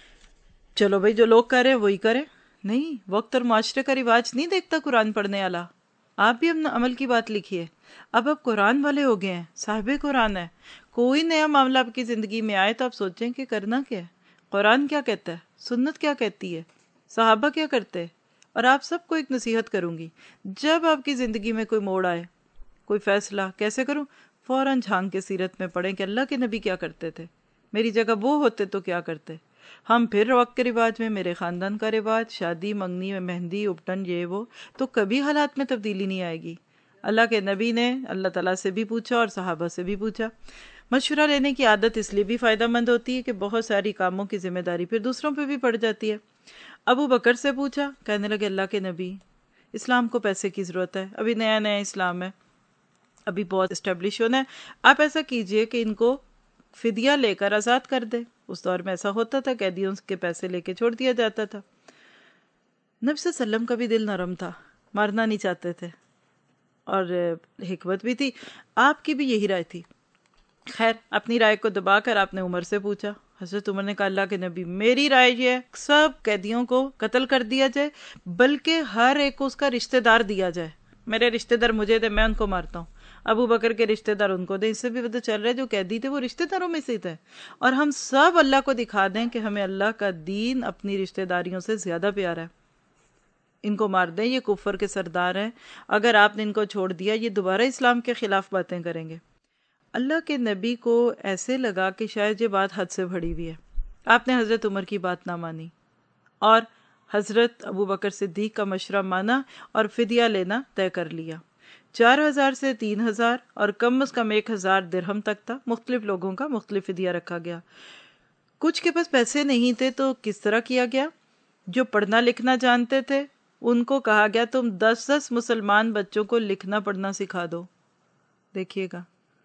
چلو بھائی جو لوگ کر رہے ہیں وہی کریں، نہیں، وقت اور معاشرے کا رواج نہیں دیکھتا قرآن پڑھنے والا۔ آپ بھی اپنا عمل کی بات لکھیے۔ اب آپ قرآن والے ہو گئے ہیں، صاحب قرآن ہے، کوئی نیا معاملہ آپ کی زندگی میں آئے تو آپ سوچیں کہ کرنا کیا ہے، قرآن کیا کہتا ہے، سنت کیا کہتی ہے، صحابہ کیا کرتے۔ اور آپ سب کو ایک نصیحت کروں گی، جب آپ کی زندگی میں کوئی موڑ آئے، کوئی فیصلہ کیسے کروں، فوراً جھانک کے سیرت میں پڑھیں کہ اللہ کے نبی کیا کرتے تھے، میری جگہ وہ ہوتے تو کیا کرتے۔ ہم پھر وقت کے رواج میں، میرے خاندان کا رواج، شادی منگنی میں مہندی اپٹن یہ وہ، تو کبھی حالات میں تبدیلی نہیں آئے گی۔ اللہ کے نبی نے اللہ تعالیٰ سے بھی پوچھا اور صحابہ سے بھی پوچھا۔ مشورہ لینے کی عادت اس لیے بھی فائدہ مند ہوتی ہے کہ بہت ساری کاموں کی ذمہ داری پھر دوسروں پہ بھی پڑ جاتی ہے۔ ابو بکر سے پوچھا، کہنے لگے اللہ کے نبی اسلام کو پیسے کی ضرورت ہے، ابھی نیا نیا اسلام ہے، ابھی بہت اسٹیبلش ہونا ہے، آپ ایسا کیجئے کہ ان کو فدیہ لے کر آزاد کر دے۔ اس دور میں ایسا ہوتا تھا، قیدیوں کے پیسے لے کے چھوڑ دیا جاتا تھا۔ نبی صلی اللہ علیہ وسلم کا بھی دل نرم تھا، مارنا نہیں چاہتے تھے، اور حکمت بھی تھی۔ آپ کی بھی یہی رائے تھی۔ خیر، اپنی رائے کو دبا کر آپ نے عمر سے پوچھا۔ حضرت عمر نے کہا اللہ کے نبی میری رائے یہ ہے سب قیدیوں کو قتل کر دیا جائے، بلکہ ہر ایک کو اس کا رشتہ دار دیا جائے۔ میرے رشتہ دار مجھے دے، میں ان کو مارتا ہوں۔ ابو بکر کے رشتہ دار ان کو دیں۔ اس سے بھی پتہ چل رہا ہے جو قیدی تھے وہ رشتہ داروں میں سے تھے۔ اور ہم سب اللہ کو دکھا دیں کہ ہمیں اللہ کا دین اپنی رشتہ داریوں سے زیادہ پیارا ہے۔ ان کو مار دیں، یہ کفر کے سردار ہیں، اگر آپ نے ان کو چھوڑ دیا یہ دوبارہ اسلام کے خلاف باتیں کریں گے۔ اللہ کے نبی کو ایسے لگا کہ شاید یہ بات حد سے بڑھی ہوئی ہے۔ آپ نے حضرت عمر کی بات نہ مانی اور حضرت ابو بکر صدیق کا مشورہ مانا اور فدیہ لینا طے کر لیا۔ 4000 سے 3000 اور کم از کم 1000 درہم تک تھا۔ مختلف لوگوں کا مختلف فدیہ رکھا گیا۔ کچھ کے پاس پیسے نہیں تھے تو کس طرح کیا گیا؟ جو پڑھنا لکھنا جانتے تھے ان کو کہا گیا تم 10 مسلمان بچوں کو لکھنا پڑھنا سکھا دو۔ دیکھیے گا،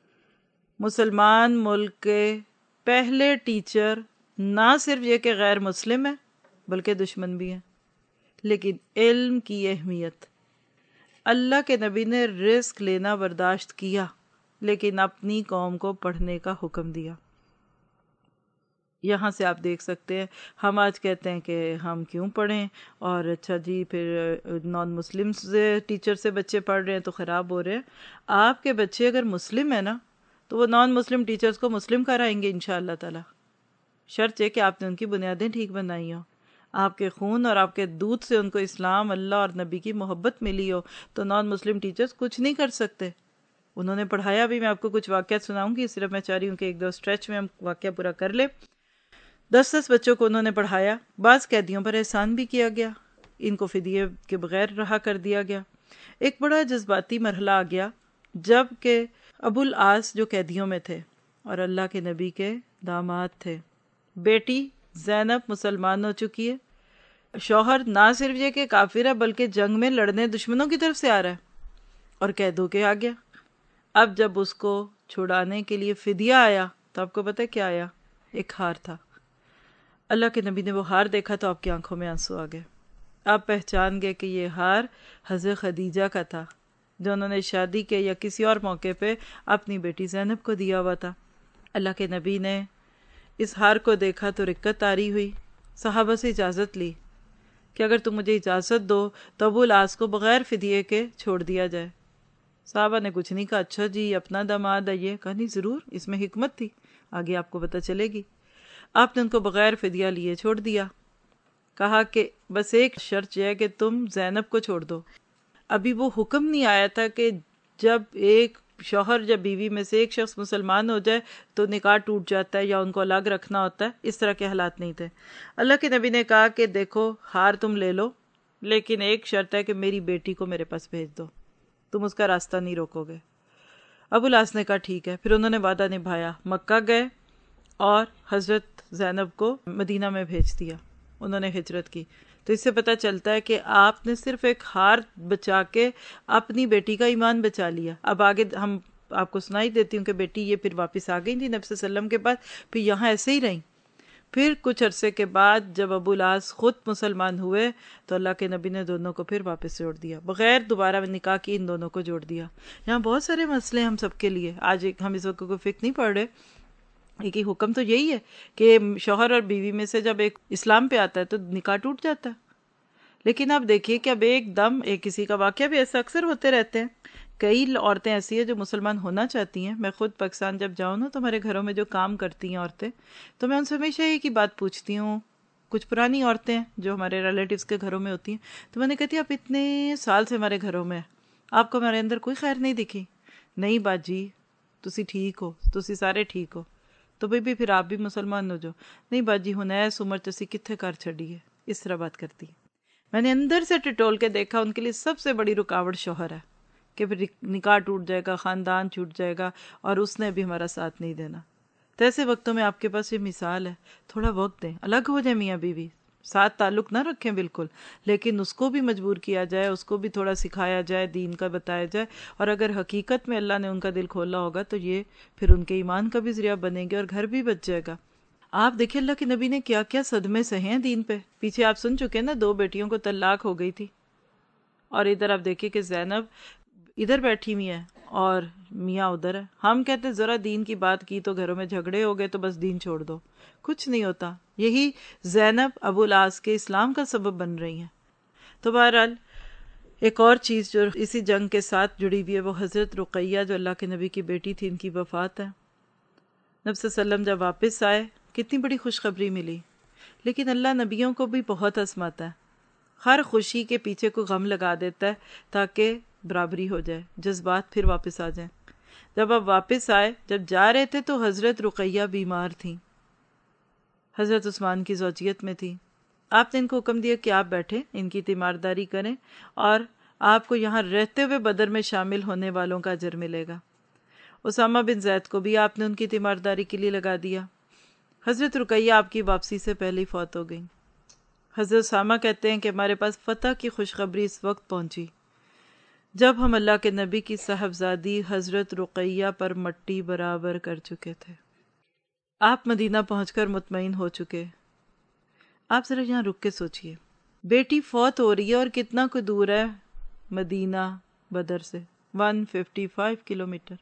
مسلمان ملک کے پہلے ٹیچر نہ صرف یہ کہ غیر مسلم ہے بلکہ دشمن بھی ہیں۔ لیکن علم کی اہمیت، اللہ کے نبی نے رزق لینا برداشت کیا لیکن اپنی قوم کو پڑھنے کا حکم دیا۔ یہاں سے آپ دیکھ سکتے ہیں ہم آج کہتے ہیں کہ ہم کیوں پڑھیں، اور اچھا جی پھر نان مسلم ٹیچر سے بچے پڑھ رہے ہیں تو خراب ہو رہے ہیں۔ آپ کے بچے اگر مسلم ہیں نا تو وہ نان مسلم ٹیچرز کو مسلم کرائیں گے انشاءاللہ تعالی، شرط ہے کہ آپ نے ان کی بنیادیں ٹھیک بنائی ہوں، آپ کے خون اور آپ کے دودھ سے ان کو اسلام، اللہ اور نبی کی محبت ملی ہو، تو نان مسلم ٹیچرز کچھ نہیں کر سکتے۔ انہوں نے پڑھایا بھی۔ میں آپ کو کچھ واقعات سناؤں گی، صرف میں چاہ رہی ہوں کہ 1-2 اسٹریچ میں ہم واقعہ پورا کر لیں۔ 10 بچوں کو انہوں نے پڑھایا۔ بعض قیدیوں پر احسان بھی کیا گیا، ان کو فدیے کے بغیر رہا کر دیا گیا۔ ایک بڑا جذباتی مرحلہ آ گیا جب کہ ابو العاص جو قیدیوں میں تھے اور اللہ کے نبی کے داماد تھے، بیٹی زینب مسلمان ہو چکی ہے، شوہر نہ صرف یہ کہ کافر ہے بلکہ جنگ میں لڑنے دشمنوں کی طرف سے آ رہا ہے اور قید ہو کے آ گیا۔ اب جب اس کو چھڑانے کے لیے فدیہ آیا تو آپ کو پتہ کیا آیا؟ ایک ہار تھا۔ اللہ کے نبی نے وہ ہار دیکھا تو آپ کی آنکھوں میں آنسو آ گئے۔ آپ پہچان گئے کہ یہ ہار حضرت خدیجہ کا تھا جو انہوں نے شادی کے یا کسی اور موقع پہ اپنی بیٹی زینب کو دیا ہوا تھا۔ اللہ کے نبی نے اس ہار کو دیکھا تو رقت طاری ہوئی، صحابہ سے اجازت لی کہ اگر تم مجھے اجازت دو تو ابو العاص کو بغیر فدیے کے چھوڑ دیا جائے۔ صحابہ نے کچھ نہیں کہا، اچھا جی اپنا داماد ہے یہ، کہا نہیں ضرور، اس میں حکمت تھی، آگے آپ کو پتہ چلے گی۔ آپ نے ان کو بغیر فدیہ لیے چھوڑ دیا، کہا کہ بس ایک شرط یہ ہے کہ تم زینب کو چھوڑ دو۔ ابھی وہ حکم نہیں آیا تھا کہ جب ایک شوہر یا بیوی میں سے ایک شخص مسلمان ہو جائے تو نکاح ٹوٹ جاتا ہے یا ان کو الگ رکھنا ہوتا ہے، اس طرح کے حالات نہیں تھے۔ اللہ کے نبی نے کہا کہ دیکھو ہار تم لے لو لیکن ایک شرط ہے کہ میری بیٹی کو میرے پاس بھیج دو، تم اس کا راستہ نہیں روکو گے۔ ابو العاص نے کہا ٹھیک ہے۔ پھر انہوں نے وعدہ نبھایا، مکہ گئے اور حضرت زینب کو مدینہ میں بھیج دیا، انہوں نے ہجرت کی۔ تو اس سے پتہ چلتا ہے کہ آپ نے صرف ایک ہار بچا کے اپنی بیٹی کا ایمان بچا لیا. اب آگے ہم آپ کو سنائی دیتی ہوں کہ بیٹی یہ پھر واپس آ گئی تھی نبی صلی اللہ علیہ وسلم کے بعد، پھر یہاں ایسے ہی رہیں. پھر کچھ عرصے کے بعد جب ابو العاص خود مسلمان ہوئے تو اللہ کے نبی نے دونوں کو پھر واپس جوڑ دیا، بغیر دوبارہ نکاح کی ان دونوں کو جوڑ دیا. یہاں بہت سارے مسئلے ہیں ہم سب کے لیے. آج ہم اس وقت کوئی فقہ نہیں پڑھ رہے، ایک ہی حکم تو یہی ہے کہ شوہر اور بیوی میں سے جب ایک اسلام پہ آتا ہے تو نکاح ٹوٹ جاتا ہے. لیکن آپ دیکھیے کہ اب ایک دم ایک کسی کا واقعہ بھی ایسا اکثر ہوتے رہتے ہیں. کئی عورتیں ایسی ہیں جو مسلمان ہونا چاہتی ہیں. میں خود پاکستان جب جاؤں نا تو ہمارے گھروں میں جو کام کرتی ہیں عورتیں، تو میں ان سے ہمیشہ ایک ہی بات پوچھتی ہوں. کچھ پرانی عورتیں ہیں جو ہمارے ریلیٹیوز کے گھروں میں ہوتی ہیں، تو میں نے کہتی آپ اتنے سال سے ہمارے گھروں میں آپ کو ہمارے اندر کوئی خیر نہیں دکھی؟ نہیں باجی تسی ٹھیک ہو، تسی سارے ٹھیک ہو، تو بھئی پھر آپ بھی مسلمان ہو جو. نہیں باجی ہن ایس عمر چسی کتھے کر چھڑی ہے، اس طرح بات کرتی ہے. میں نے اندر سے ٹٹول کے دیکھا ان کے لیے سب سے بڑی رکاوٹ شوہر ہے، کہ پھر نکاح ٹوٹ جائے گا، خاندان چھوٹ جائے گا، اور اس نے بھی ہمارا ساتھ نہیں دینا. تو ایسے وقتوں میں آپ کے پاس یہ مثال ہے، تھوڑا وقت دیں، الگ ہو جائے میاں بیوی، ساتھ تعلق نہ رکھیں بالکل، لیکن اس کو بھی مجبور کیا جائے، اس کو بھی تھوڑا سکھایا جائے، دین کا بتایا جائے. اور اگر حقیقت میں اللہ نے ان کا دل کھولا ہوگا تو یہ پھر ان کے ایمان کا بھی ذریعہ بنے گے اور گھر بھی بچ جائے گا. آپ دیکھیں اللہ کے نبی نے کیا کیا صدمے سہے ہیں دین پہ. پیچھے آپ سن چکے نا 2 بیٹیوں کو طلاق ہو گئی تھی، اور ادھر آپ دیکھیں کہ زینب ادھر بیٹھی ہوئی ہے اور میاں ادھر ہے. ہم کہتے ذرا دین کی بات کی تو گھروں میں جھگڑے ہو گئے تو بس دین چھوڑ دو، کچھ نہیں ہوتا. یہی زینب ابو العاص کے اسلام کا سبب بن رہی ہیں. تو بہرحال ایک اور چیز جو اسی جنگ کے ساتھ جڑی ہوئی ہے وہ حضرت رقیہ جو اللہ کے نبی کی بیٹی تھی، ان کی وفات ہے. نبی صلی اللہ علیہ وسلم جب واپس آئے کتنی بڑی خوشخبری ملی. لیکن اللہ نبیوں کو بھی بہت آزماتا ہے، ہر خوشی کے پیچھے کو غم لگا دیتا ہے تاکہ برابری ہو جائے، جذبات پھر واپس آ جائیں. جب آپ واپس آئے، جب جا رہے تھے تو حضرت رقیہ بیمار تھیں، حضرت عثمان کی زوجیت میں تھی. آپ نے ان کو حکم دیا کہ آپ بیٹھیں، ان کی تیمارداری کریں، اور آپ کو یہاں رہتے ہوئے بدر میں شامل ہونے والوں کا اجر ملے گا. اسامہ بن زید کو بھی آپ نے ان کی تیمارداری کے لیے لگا دیا. حضرت رقیہ آپ کی واپسی سے پہلے ہی فوت ہو گئیں. حضرت اسامہ کہتے ہیں کہ ہمارے پاس فتح کی خوشخبری اس وقت پہنچی جب ہم اللہ کے نبی کی صاحبزادی حضرت رقیہ پر مٹی برابر کر چکے تھے. آپ مدینہ پہنچ کر مطمئن ہو چکے. آپ ذرا یہاں رک کے سوچئے، بیٹی فوت ہو رہی ہے اور کتنا کو دور ہے مدینہ بدر سے، 155 کلومیٹر.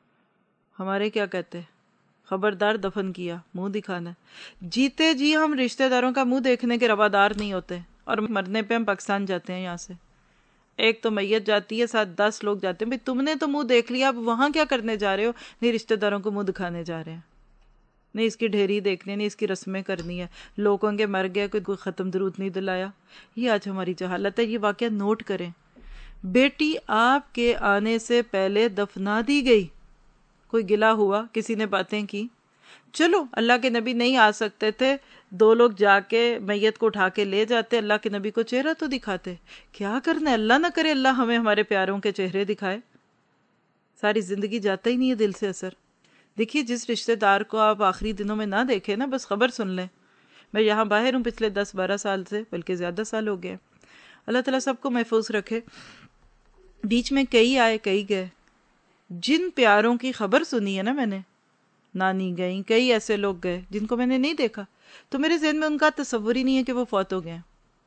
ہمارے کیا کہتے ہیں، خبردار دفن کیا، منہ دکھانا ہے. جیتے جی ہم رشتہ داروں کا منہ دیکھنے کے روادار نہیں ہوتے، اور مرنے پہ ہم پاکستان جاتے ہیں. یہاں سے ایک تو میت جاتی ہے، ساتھ 10 لوگ جاتے ہیں. بھئی تم نے تو منہ دیکھ لیا، اب وہاں کیا کرنے جا رہے ہو؟ نہیں رشتہ داروں کو منہ دکھانے جا رہے ہیں، نہیں اس کی ڈھیری دیکھنی، نہیں اس کی رسمیں کرنی ہے. لوگوں کے مر گئے کوئی ختم درود نہیں دلایا. یہ آج ہماری جہالت ہے. یہ واقعہ نوٹ کریں. بیٹی آپ کے آنے سے پہلے دفنا دی گئی. کوئی گلا ہوا، کسی نے باتیں کی؟ چلو اللہ کے نبی نہیں آ سکتے تھے، 2 لوگ جا کے میت کو اٹھا کے لے جاتے، اللہ کے نبی کو چہرہ تو دکھاتے. کیا کرنا ہے، اللہ نہ کرے اللہ ہمیں ہمارے پیاروں کے چہرے دکھائے. ساری زندگی جاتا ہی نہیں ہے دل سے اثر. دیکھیے جس رشتہ دار کو آپ آخری دنوں میں نہ دیکھیں نا، بس خبر سن لیں. میں یہاں باہر ہوں پچھلے 10-12 سال سے، بلکہ زیادہ سال ہو گئے. اللہ تعالیٰ سب کو محفوظ رکھے. بیچ میں کئی آئے کئی گئے. جن پیاروں کی خبر سنی ہے نا میں نے، نانی گئیں، کئی ایسے لوگ گئے جن کو میں نے نہیں دیکھا، تو میرے ذہن میں ان کا تصور ہی نہیں ہے کہ وہ فوت ہو گئے.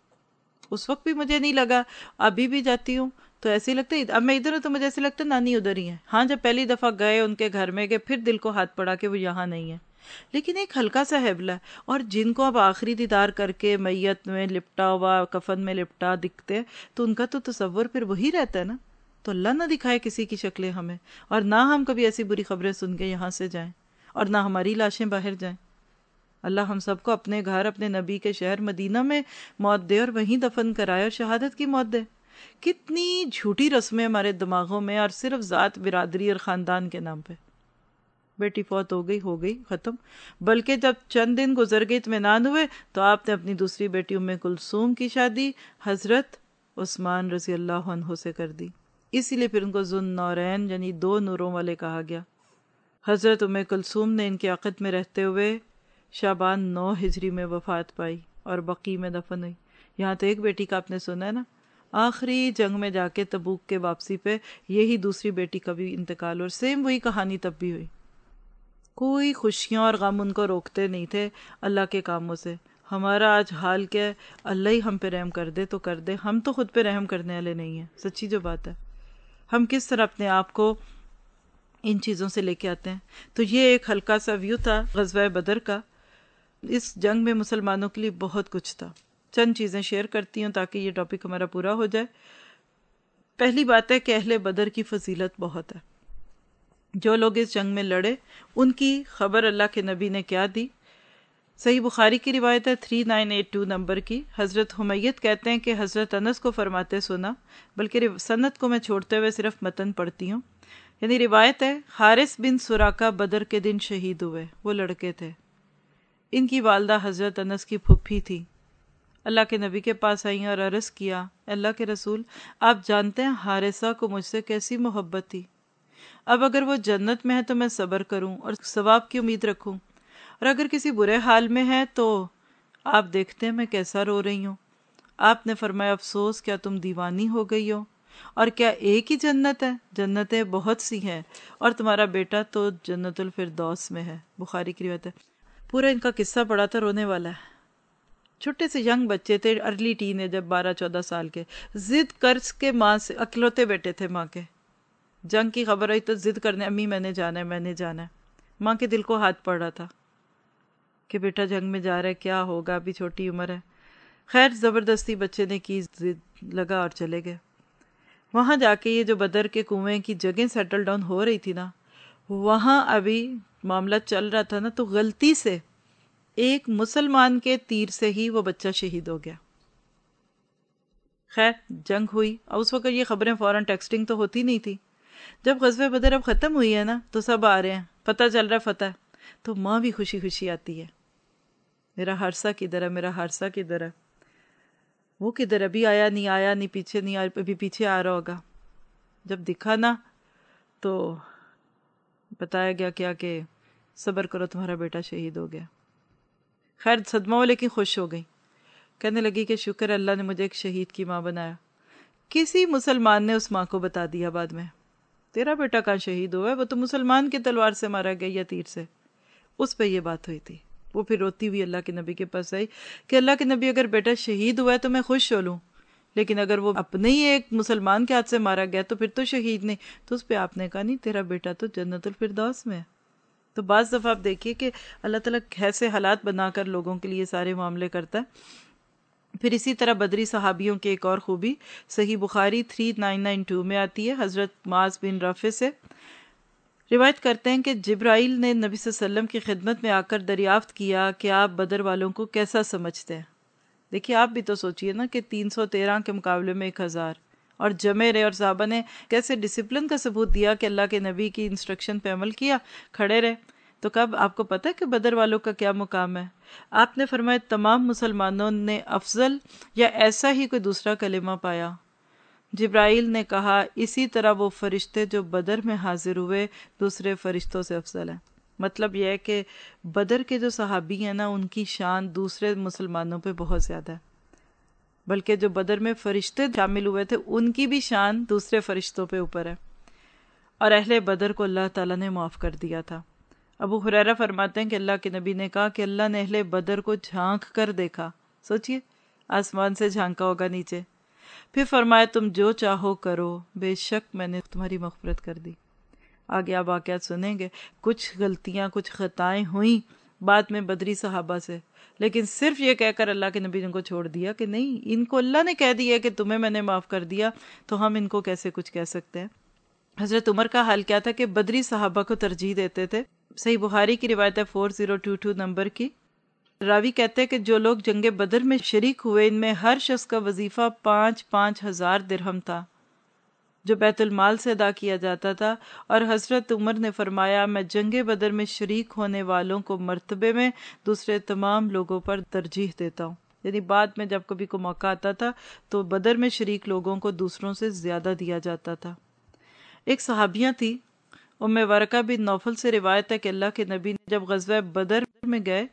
اس وقت بھی مجھے نہیں لگا، ابھی بھی جاتی ہوں تو ایسے ہی لگتا ہے. اب میں ادھر ہوں تو مجھے ایسے لگتا ہے نانی ادھر ہی ہے. ہاں جب پہلی دفعہ گئے ان کے گھر میں گئے، پھر دل کو ہاتھ پڑا کہ وہ یہاں نہیں ہے. لیکن ایک ہلکا سا حیبلہ ہے. اور جن کو اب آخری دیدار کر کے میت میں لپٹا ہوا، کفن میں لپٹا دکھتے، تو ان کا تو تصور پھر وہی رہتا ہے نا. تو اللہ نہ دکھائے کسی کی شکلیں ہمیں، اور نہ ہم کبھی ایسی بری خبریں سن کے یہاں سے جائیں، اور نہ ہماری لاشیں باہر جائیں. اللہ ہم سب کو اپنے گھر، اپنے نبی کے شہر مدینہ میں موت دے اور وہیں دفن کرائے اور شہادت کی موت دے. کتنی جھوٹی رسمیں ہمارے دماغوں میں، اور صرف ذات، برادری اور خاندان کے نام پہ. بیٹی فوت ہو گئی ختم. بلکہ جب چند دن گزر گئے، اطمینان ہوئے، تو آپ نے اپنی دوسری بیٹی ام کلثوم کی شادی حضرت عثمان رضی اللہ عنہ سے کر دی. اسی لیے پھر ان کو ذو النورین یعنی 2 نوروں والے کہا گیا. حضرت ام کلثوم نے ان کے عقد میں رہتے ہوئے شعبان 9 ہجری میں وفات پائی اور بقیع میں دفن ہوئی. یہاں تو ایک بیٹی کا آپ نے سنا ہے نا، آخری جنگ میں جا کے تبوک کے واپسی پہ یہی دوسری بیٹی کا بھی انتقال، اور سیم وہی کہانی تب بھی ہوئی۔ کوئی خوشیاں اور غم ان کو روکتے نہیں تھے اللہ کے کاموں سے۔ ہمارا آج حال کیا ہے، اللہ ہی ہم پہ رحم کر دے تو کر دے، ہم تو خود پہ رحم کرنے والے نہیں ہیں، سچی جو بات ہے۔ ہم کس طرح اپنے آپ کو ان چیزوں سے لے کے آتے ہیں۔ تو یہ ایک ہلکا سا ویو تھا غزوہ بدر کا۔ اس جنگ میں مسلمانوں کے لیے بہت کچھ تھا۔ چند چیزیں شیئر کرتی ہوں تاکہ یہ ٹاپک ہمارا پورا ہو جائے۔ پہلی بات ہے کہ اہل بدر کی فضیلت بہت ہے۔ جو لوگ اس جنگ میں لڑے ان کی خبر اللہ کے نبی نے کیا دی۔ صحیح بخاری کی روایت ہے 3982 نمبر کی، حضرت حمیت کہتے ہیں کہ حضرت انس کو فرماتے سنا، بلکہ سند کو میں چھوڑتے ہوئے صرف متن پڑھتی ہوں۔ یعنی روایت ہے حارث بن سراقہ بدر کے دن شہید ہوئے، وہ لڑکے تھے۔ ان کی والدہ حضرت انس کی پھپھی تھی۔ اللہ کے نبی کے پاس آئیں اور عرض کیا، اللہ کے رسول آپ جانتے ہیں حارثہ کو مجھ سے کیسی محبت تھی، اب اگر وہ جنت میں ہے تو میں صبر کروں اور ثواب کی امید رکھوں، اور اگر کسی برے حال میں ہے تو آپ دیکھتے ہیں میں کیسا رو رہی ہوں۔ آپ نے فرمایا افسوس، کیا تم دیوانی ہو گئی ہو؟ اور کیا ایک ہی جنت ہے؟ جنتیں بہت سی ہیں، اور تمہارا بیٹا تو جنت الفردوس میں ہے۔ بخاری کی روایت ہے۔ پورا ان کا قصہ پڑا تھا، رونے والا ہے۔ چھوٹے سے ینگ بچے تھے، ارلی ٹین ایج، 12-14 سال کے، ضد کرس کے ماں سے اکلوتے بیٹے تھے ماں کے۔ جنگ کی خبر آئی تو ضد کرنے، امی میں نے جانا ہے، میں نے جانا ہے۔ ماں کے دل کو ہاتھ پڑ رہا تھا کہ بیٹا جنگ میں جا رہا ہے، کیا ہوگا، ابھی چھوٹی عمر ہے۔ خیر زبردستی بچے نے کی، ضد لگا اور چلے گئے۔ وہاں جا کے یہ جو بدر کے کنویں کی جگہ سیٹل ڈاؤن ہو رہی تھی نا، وہاں ابھی معاملہ چل رہا تھا نا، تو غلطی سے ایک مسلمان کے تیر سے ہی وہ بچہ شہید ہو گیا۔ خیر جنگ ہوئی، اور اس وقت یہ خبریں فوراً ٹیکسٹنگ تو ہوتی نہیں تھی۔ جب غزوہ بدر اب ختم ہوئی ہے نا تو سب آ رہے ہیں، پتہ چل رہا ہے فتح، تو ماں بھی خوشی خوشی آتی ہے، میرا حارثہ کدھر ہے، میرا حارثہ کدھر ہے، وہ کدھر، ابھی آیا نہیں، پیچھے نہیں آیا، ابھی پیچھے آ رہا ہوگا۔ جب دکھا نا تو بتایا گیا کیا کہ صبر کرو تمہارا بیٹا شہید ہو گیا۔ خیر صدمہ ہو لیکن خوش ہو گئی، کہنے لگی کہ شکر اللہ نے مجھے ایک شہید کی ماں بنایا۔ کسی مسلمان نے اس ماں کو بتا دیا بعد میں، تیرا بیٹا کہاں شہید ہوا ہے، وہ تو مسلمان کی تلوار سے مارا گیا یا تیر سے۔ اس پہ یہ بات ہوئی تھی۔ وہ پھر روتی ہوئی اللہ کے نبی کے پاس آئی کہ اللہ کے نبی اگر بیٹا شہید ہوا ہے تو میں خوش ہو لوں، لیکن اگر وہ اپنے ہی ایک مسلمان کے ہاتھ سے مارا گیا تو پھر تو شہید نہیں۔ تو اس پہ آپ نے کہا نہیں، تیرا بیٹا تو جنت الفردوس میں ہے۔ تو بعض دفعہ آپ دیکھیے کہ اللہ تعالیٰ کیسے حالات بنا کر لوگوں کے لیے سارے معاملے کرتا ہے۔ پھر اسی طرح بدری صحابیوں کی ایک اور خوبی صحیح بخاری 3992 میں آتی ہے، حضرت معاذ بن رافع سے روایت کرتے ہیں کہ جبرائیل نے نبی صلی اللہ علیہ وسلم کی خدمت میں آ کر دریافت کیا کہ آپ بدر والوں کو کیسا سمجھتے ہیں۔ دیکھیے آپ بھی تو سوچئے نا کہ 313 کے مقابلے میں 1000 اور جمع رہے، اور صحابہ نے کیسے ڈسپلن کا ثبوت دیا کہ اللہ کے نبی کی انسٹرکشن پہ عمل کیا، کھڑے رہے۔ تو کب آپ کو پتہ ہے کہ بدر والوں کا کیا مقام ہے؟ آپ نے فرمایا تمام مسلمانوں نے افضل یا ایسا ہی کوئی دوسرا کلمہ پایا؟ جبرائیل نے کہا اسی طرح وہ فرشتے جو بدر میں حاضر ہوئے دوسرے فرشتوں سے افضل ہیں۔ مطلب یہ ہے کہ بدر کے جو صحابی ہیں نا، ان کی شان دوسرے مسلمانوں پہ بہت زیادہ ہے، بلکہ جو بدر میں فرشتے شامل ہوئے تھے ان کی بھی شان دوسرے فرشتوں پہ اوپر ہے، اور اہل بدر کو اللہ تعالیٰ نے معاف کر دیا تھا۔ ابو ہریرہ فرماتے ہیں کہ اللہ کے نبی نے کہا کہ اللہ نے اہل بدر کو جھانک کر دیکھا، سوچئے آسمان سے جھانکا ہوگا نیچے، پھر فرمایا تم جو چاہو کرو، بے شک میں نے تمہاری مغفرت کر دی۔ آگے آپ واقعات سنیں گے، کچھ غلطیاں کچھ خطائیں ہوئیں بعد میں بدری صحابہ سے، لیکن صرف یہ کہہ کر اللہ کے نبی نے ان کو چھوڑ دیا کہ نہیں، ان کو اللہ نے کہہ دیا کہ تمہیں میں نے معاف کر دیا تو ہم ان کو کیسے کچھ کہہ سکتے ہیں۔ حضرت عمر کا حال کیا تھا کہ بدری صحابہ کو ترجیح دیتے تھے۔ صحیح بخاری کی روایت ہے 4022 نمبر کی، راوی کہتے ہیں کہ جو لوگ جنگ بدر میں شریک ہوئے ان میں ہر شخص کا وظیفہ 5,000 درہم تھا جو بیت المال سے ادا کیا جاتا تھا، اور حضرت عمر نے فرمایا میں جنگ بدر میں شریک ہونے والوں کو مرتبے میں دوسرے تمام لوگوں پر ترجیح دیتا ہوں۔ یعنی بعد میں جب کبھی کو موقع آتا تھا تو بدر میں شریک لوگوں کو دوسروں سے زیادہ دیا جاتا تھا۔ ایک صحابیہ تھی ام ورقہ بن نوفل سے روایت ہے کہ اللہ کے نبی جب غزوہ بدر میں گئے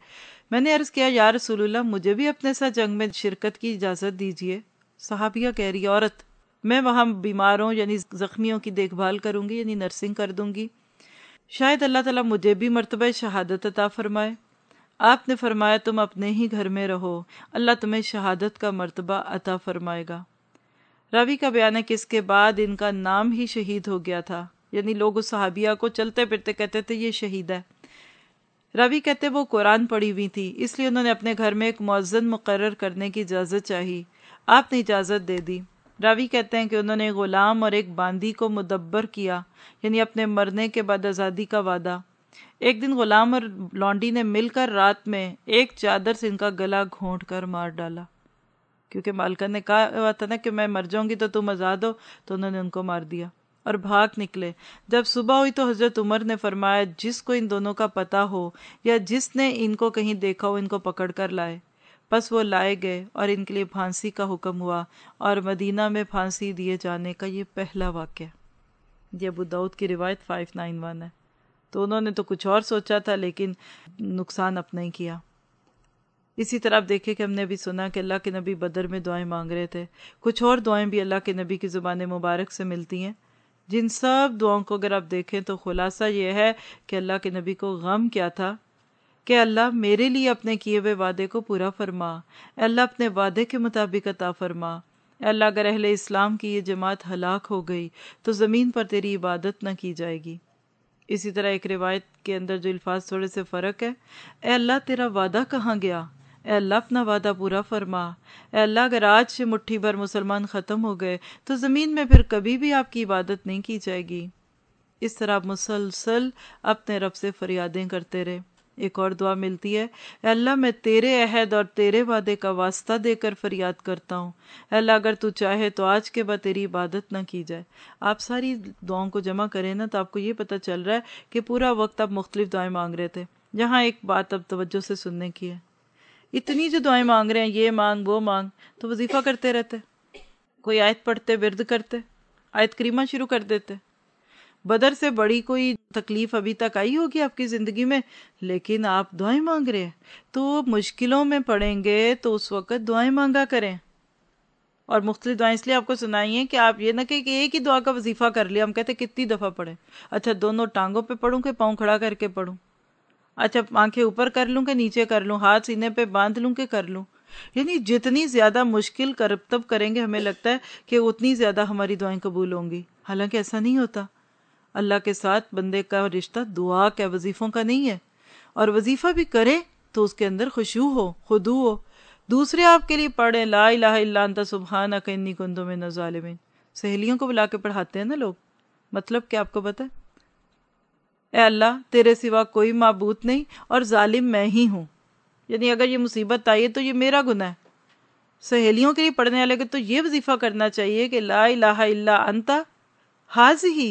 میں نے عرض کیا یا رسول اللہ مجھے بھی اپنے ساتھ جنگ میں شرکت کی اجازت دیجیے۔ صحابیہ کہہ رہی عورت، میں وہاں بیماروں یعنی زخمیوں کی دیکھ بھال کروں گی، یعنی نرسنگ کر دوں گی، شاید اللہ تعالیٰ مجھے بھی مرتبہ شہادت عطا فرمائے۔ آپ نے فرمایا تم اپنے ہی گھر میں رہو، اللہ تمہیں شہادت کا مرتبہ عطا فرمائے گا۔ راوی کا بیان ہے کہ اس کے بعد ان کا نام ہی شہید ہو گیا تھا، یعنی لوگ اس صحابیہ کو چلتے پھرتے کہتے تھے یہ شہید ہے۔ راوی کہتے وہ قرآن پڑھی ہوئی تھی، اس لیے انہوں نے اپنے گھر میں ایک مؤذن مقرر کرنے کی اجازت چاہی، آپ نے اجازت دے دی۔ راوی کہتے ہیں کہ انہوں نے غلام اور ایک باندی کو مدبر کیا، یعنی اپنے مرنے کے بعد آزادی کا وعدہ۔ ایک دن غلام اور لونڈی نے مل کر رات میں ایک چادر سے ان کا گلا گھونٹ کر مار ڈالا، کیونکہ مالکہ نے کہا ہوا تھا نا کہ میں مر جاؤں گی تو تم آزاد ہو، تو انہوں نے ان کو مار دیا اور بھاگ نکلے۔ جب صبح ہوئی تو حضرت عمر نے فرمایا جس کو ان دونوں کا پتہ ہو یا جس نے ان کو کہیں دیکھا ہو ان کو پکڑ کر لائے۔ پس وہ لائے گئے اور ان کے لیے پھانسی کا حکم ہوا، اور مدینہ میں پھانسی دیے جانے کا یہ پہلا واقعہ۔ یہ ابو داؤد کی روایت 591 ہے۔ تو انہوں نے تو کچھ اور سوچا تھا لیکن نقصان اپنا ہی کیا۔ اسی طرح آپ دیکھیں کہ ہم نے بھی سنا کہ اللہ کے نبی بدر میں دعائیں مانگ رہے تھے، کچھ اور دعائیں بھی اللہ کے نبی کی زبان مبارک سے ملتی ہیں، جن سب دعاؤں کو اگر آپ دیکھیں تو خلاصہ یہ ہے کہ اللہ کے نبی کو غم کیا تھا کہ اللہ میرے لیے اپنے کیے ہوئے وعدے کو پورا فرما، اے اللہ اپنے وعدے کے مطابق عطا فرما، اے اللہ اگر اہل اسلام کی یہ جماعت ہلاک ہو گئی تو زمین پر تیری عبادت نہ کی جائے گی۔ اسی طرح ایک روایت کے اندر جو الفاظ تھوڑے سے فرق ہے، اے اللہ تیرا وعدہ کہاں گیا، اے اللہ اپنا وعدہ پورا فرما، اے اللہ اگر آج سے مٹھی بھر مسلمان ختم ہو گئے تو زمین میں پھر کبھی بھی آپ کی عبادت نہیں کی جائے گی۔ اس طرح آپ مسلسل اپنے رب سے فریادیں کرتے رہے۔ ایک اور دعا ملتی ہے، اے اللہ میں تیرے عہد اور تیرے وعدے کا واسطہ دے کر فریاد کرتا ہوں، اے اللہ اگر تو چاہے تو آج کے بعد تیری عبادت نہ کی جائے۔ آپ ساری دعاؤں کو جمع کریں نا تو آپ کو یہ پتہ چل رہا ہے کہ پورا وقت آپ مختلف دعائیں مانگ رہے تھے۔ یہاں ایک بات اب توجہ سے سننے کی ہے، اتنی جو دعائیں مانگ رہے ہیں، یہ مانگ وہ مانگ، تو وظیفہ کرتے رہتے، کوئی آیت پڑھتے، ورد کرتے، آیت کریمہ شروع کر دیتے۔ بدر سے بڑی کوئی تکلیف ابھی تک آئی ہوگی آپ کی زندگی میں، لیکن آپ دعائیں مانگ رہے ہیں، تو مشکلوں میں پڑیں گے تو اس وقت دعائیں مانگا کریں۔ اور مختلف دعائیں اس لیے آپ کو سنائی ہیں کہ آپ یہ نہ کہ ایک ہی دعا کا وظیفہ کر لیا، ہم کہتے کتنی دفعہ پڑھیں، اچھا دونوں ٹانگوں پہ پڑھوں کہ پاؤں کھڑا کر کے پڑھوں، اچھا آنکھیں اوپر کر لوں کہ نیچے کر لوں، ہاتھ سینے پہ باندھ لوں کہ کر لوں، یعنی جتنی زیادہ مشکل کرتب کریں گے ہمیں لگتا ہے کہ اتنی زیادہ ہماری دعائیں قبول ہوں گی، حالانکہ ایسا نہیں ہوتا۔ اللہ کے ساتھ بندے کا رشتہ دعا کا وظیفوں کا نہیں ہے، اور وظیفہ بھی کرے تو اس کے اندر خشوع ہو، خضوع ہو، دوسرے آپ کے لیے پڑھیں لا الہ الا انت سبحانک انی کنت من الظالمین، سہیلیوں کو بلا کے پڑھاتے ہیں نا لوگ، مطلب کہ آپ کو پتہ ہے اے اللہ تیرے سوا کوئی معبود نہیں اور ظالم میں ہی ہوں، یعنی اگر یہ مصیبت آئی ہے تو یہ میرا گناہ ہے۔ سہیلیوں کے لیے پڑھنے والے کو تو یہ وظیفہ کرنا چاہیے کہ لا الہ الا انت ہذہ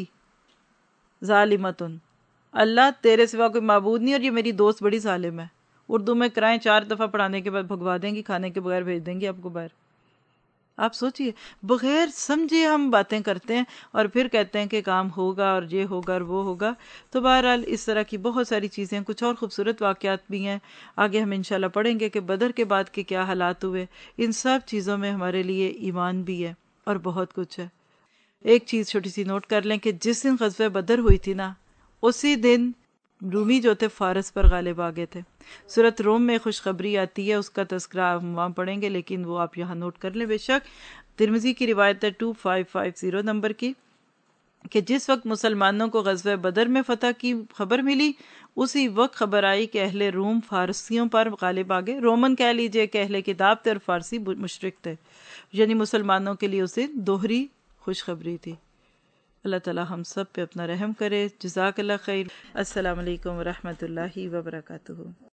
ظالمتن، اللہ تیرے سوا کوئی معبود نہیں اور یہ میری دوست بڑی ظالم ہے۔ اردو میں کرائیں 4 دفعہ پڑھانے کے بعد بھگوا دیں گی، کھانے کے بغیر بھیج دیں گی آپ کو باہر۔ آپ سوچئے بغیر سمجھے ہم باتیں کرتے ہیں اور پھر کہتے ہیں کہ کام ہوگا اور یہ ہوگا اور وہ ہوگا۔ تو بہرحال اس طرح کی بہت ساری چیزیں، کچھ اور خوبصورت واقعات بھی ہیں، آگے ہم انشاءاللہ پڑھیں گے کہ بدر کے بعد کے کیا حالات ہوئے۔ ان سب چیزوں میں ہمارے لیے ایمان بھی ہے اور بہت کچھ ہے۔ ایک چیز چھوٹی سی نوٹ کر لیں کہ جس دن غزوہ بدر ہوئی تھی نا، اسی دن رومی جو تھے فارس پر غالب آ گئے تھے۔ سورۃ روم میں خوشخبری آتی ہے، اس کا تذکرہ ہم وہاں پڑھیں گے، لیکن وہ آپ یہاں نوٹ کر لیں بے شک۔ ترمذی کی روایت ہے 2550 نمبر کی کہ جس وقت مسلمانوں کو غزوہ بدر میں فتح کی خبر ملی، اسی وقت خبر آئی کہ اہل روم فارسیوں پر غالب آ گئے۔ رومن کہہ لیجئے کہ اہل کتاب تھے اور فارسی مشرک تھے، یعنی مسلمانوں کے لیے اسے دوہری خوشخبری تھی۔ اللہ تعالی ہم سب پہ اپنا رحم کرے۔ جزاک اللہ خیر۔ السلام علیکم ورحمۃ اللہ وبرکاتہ۔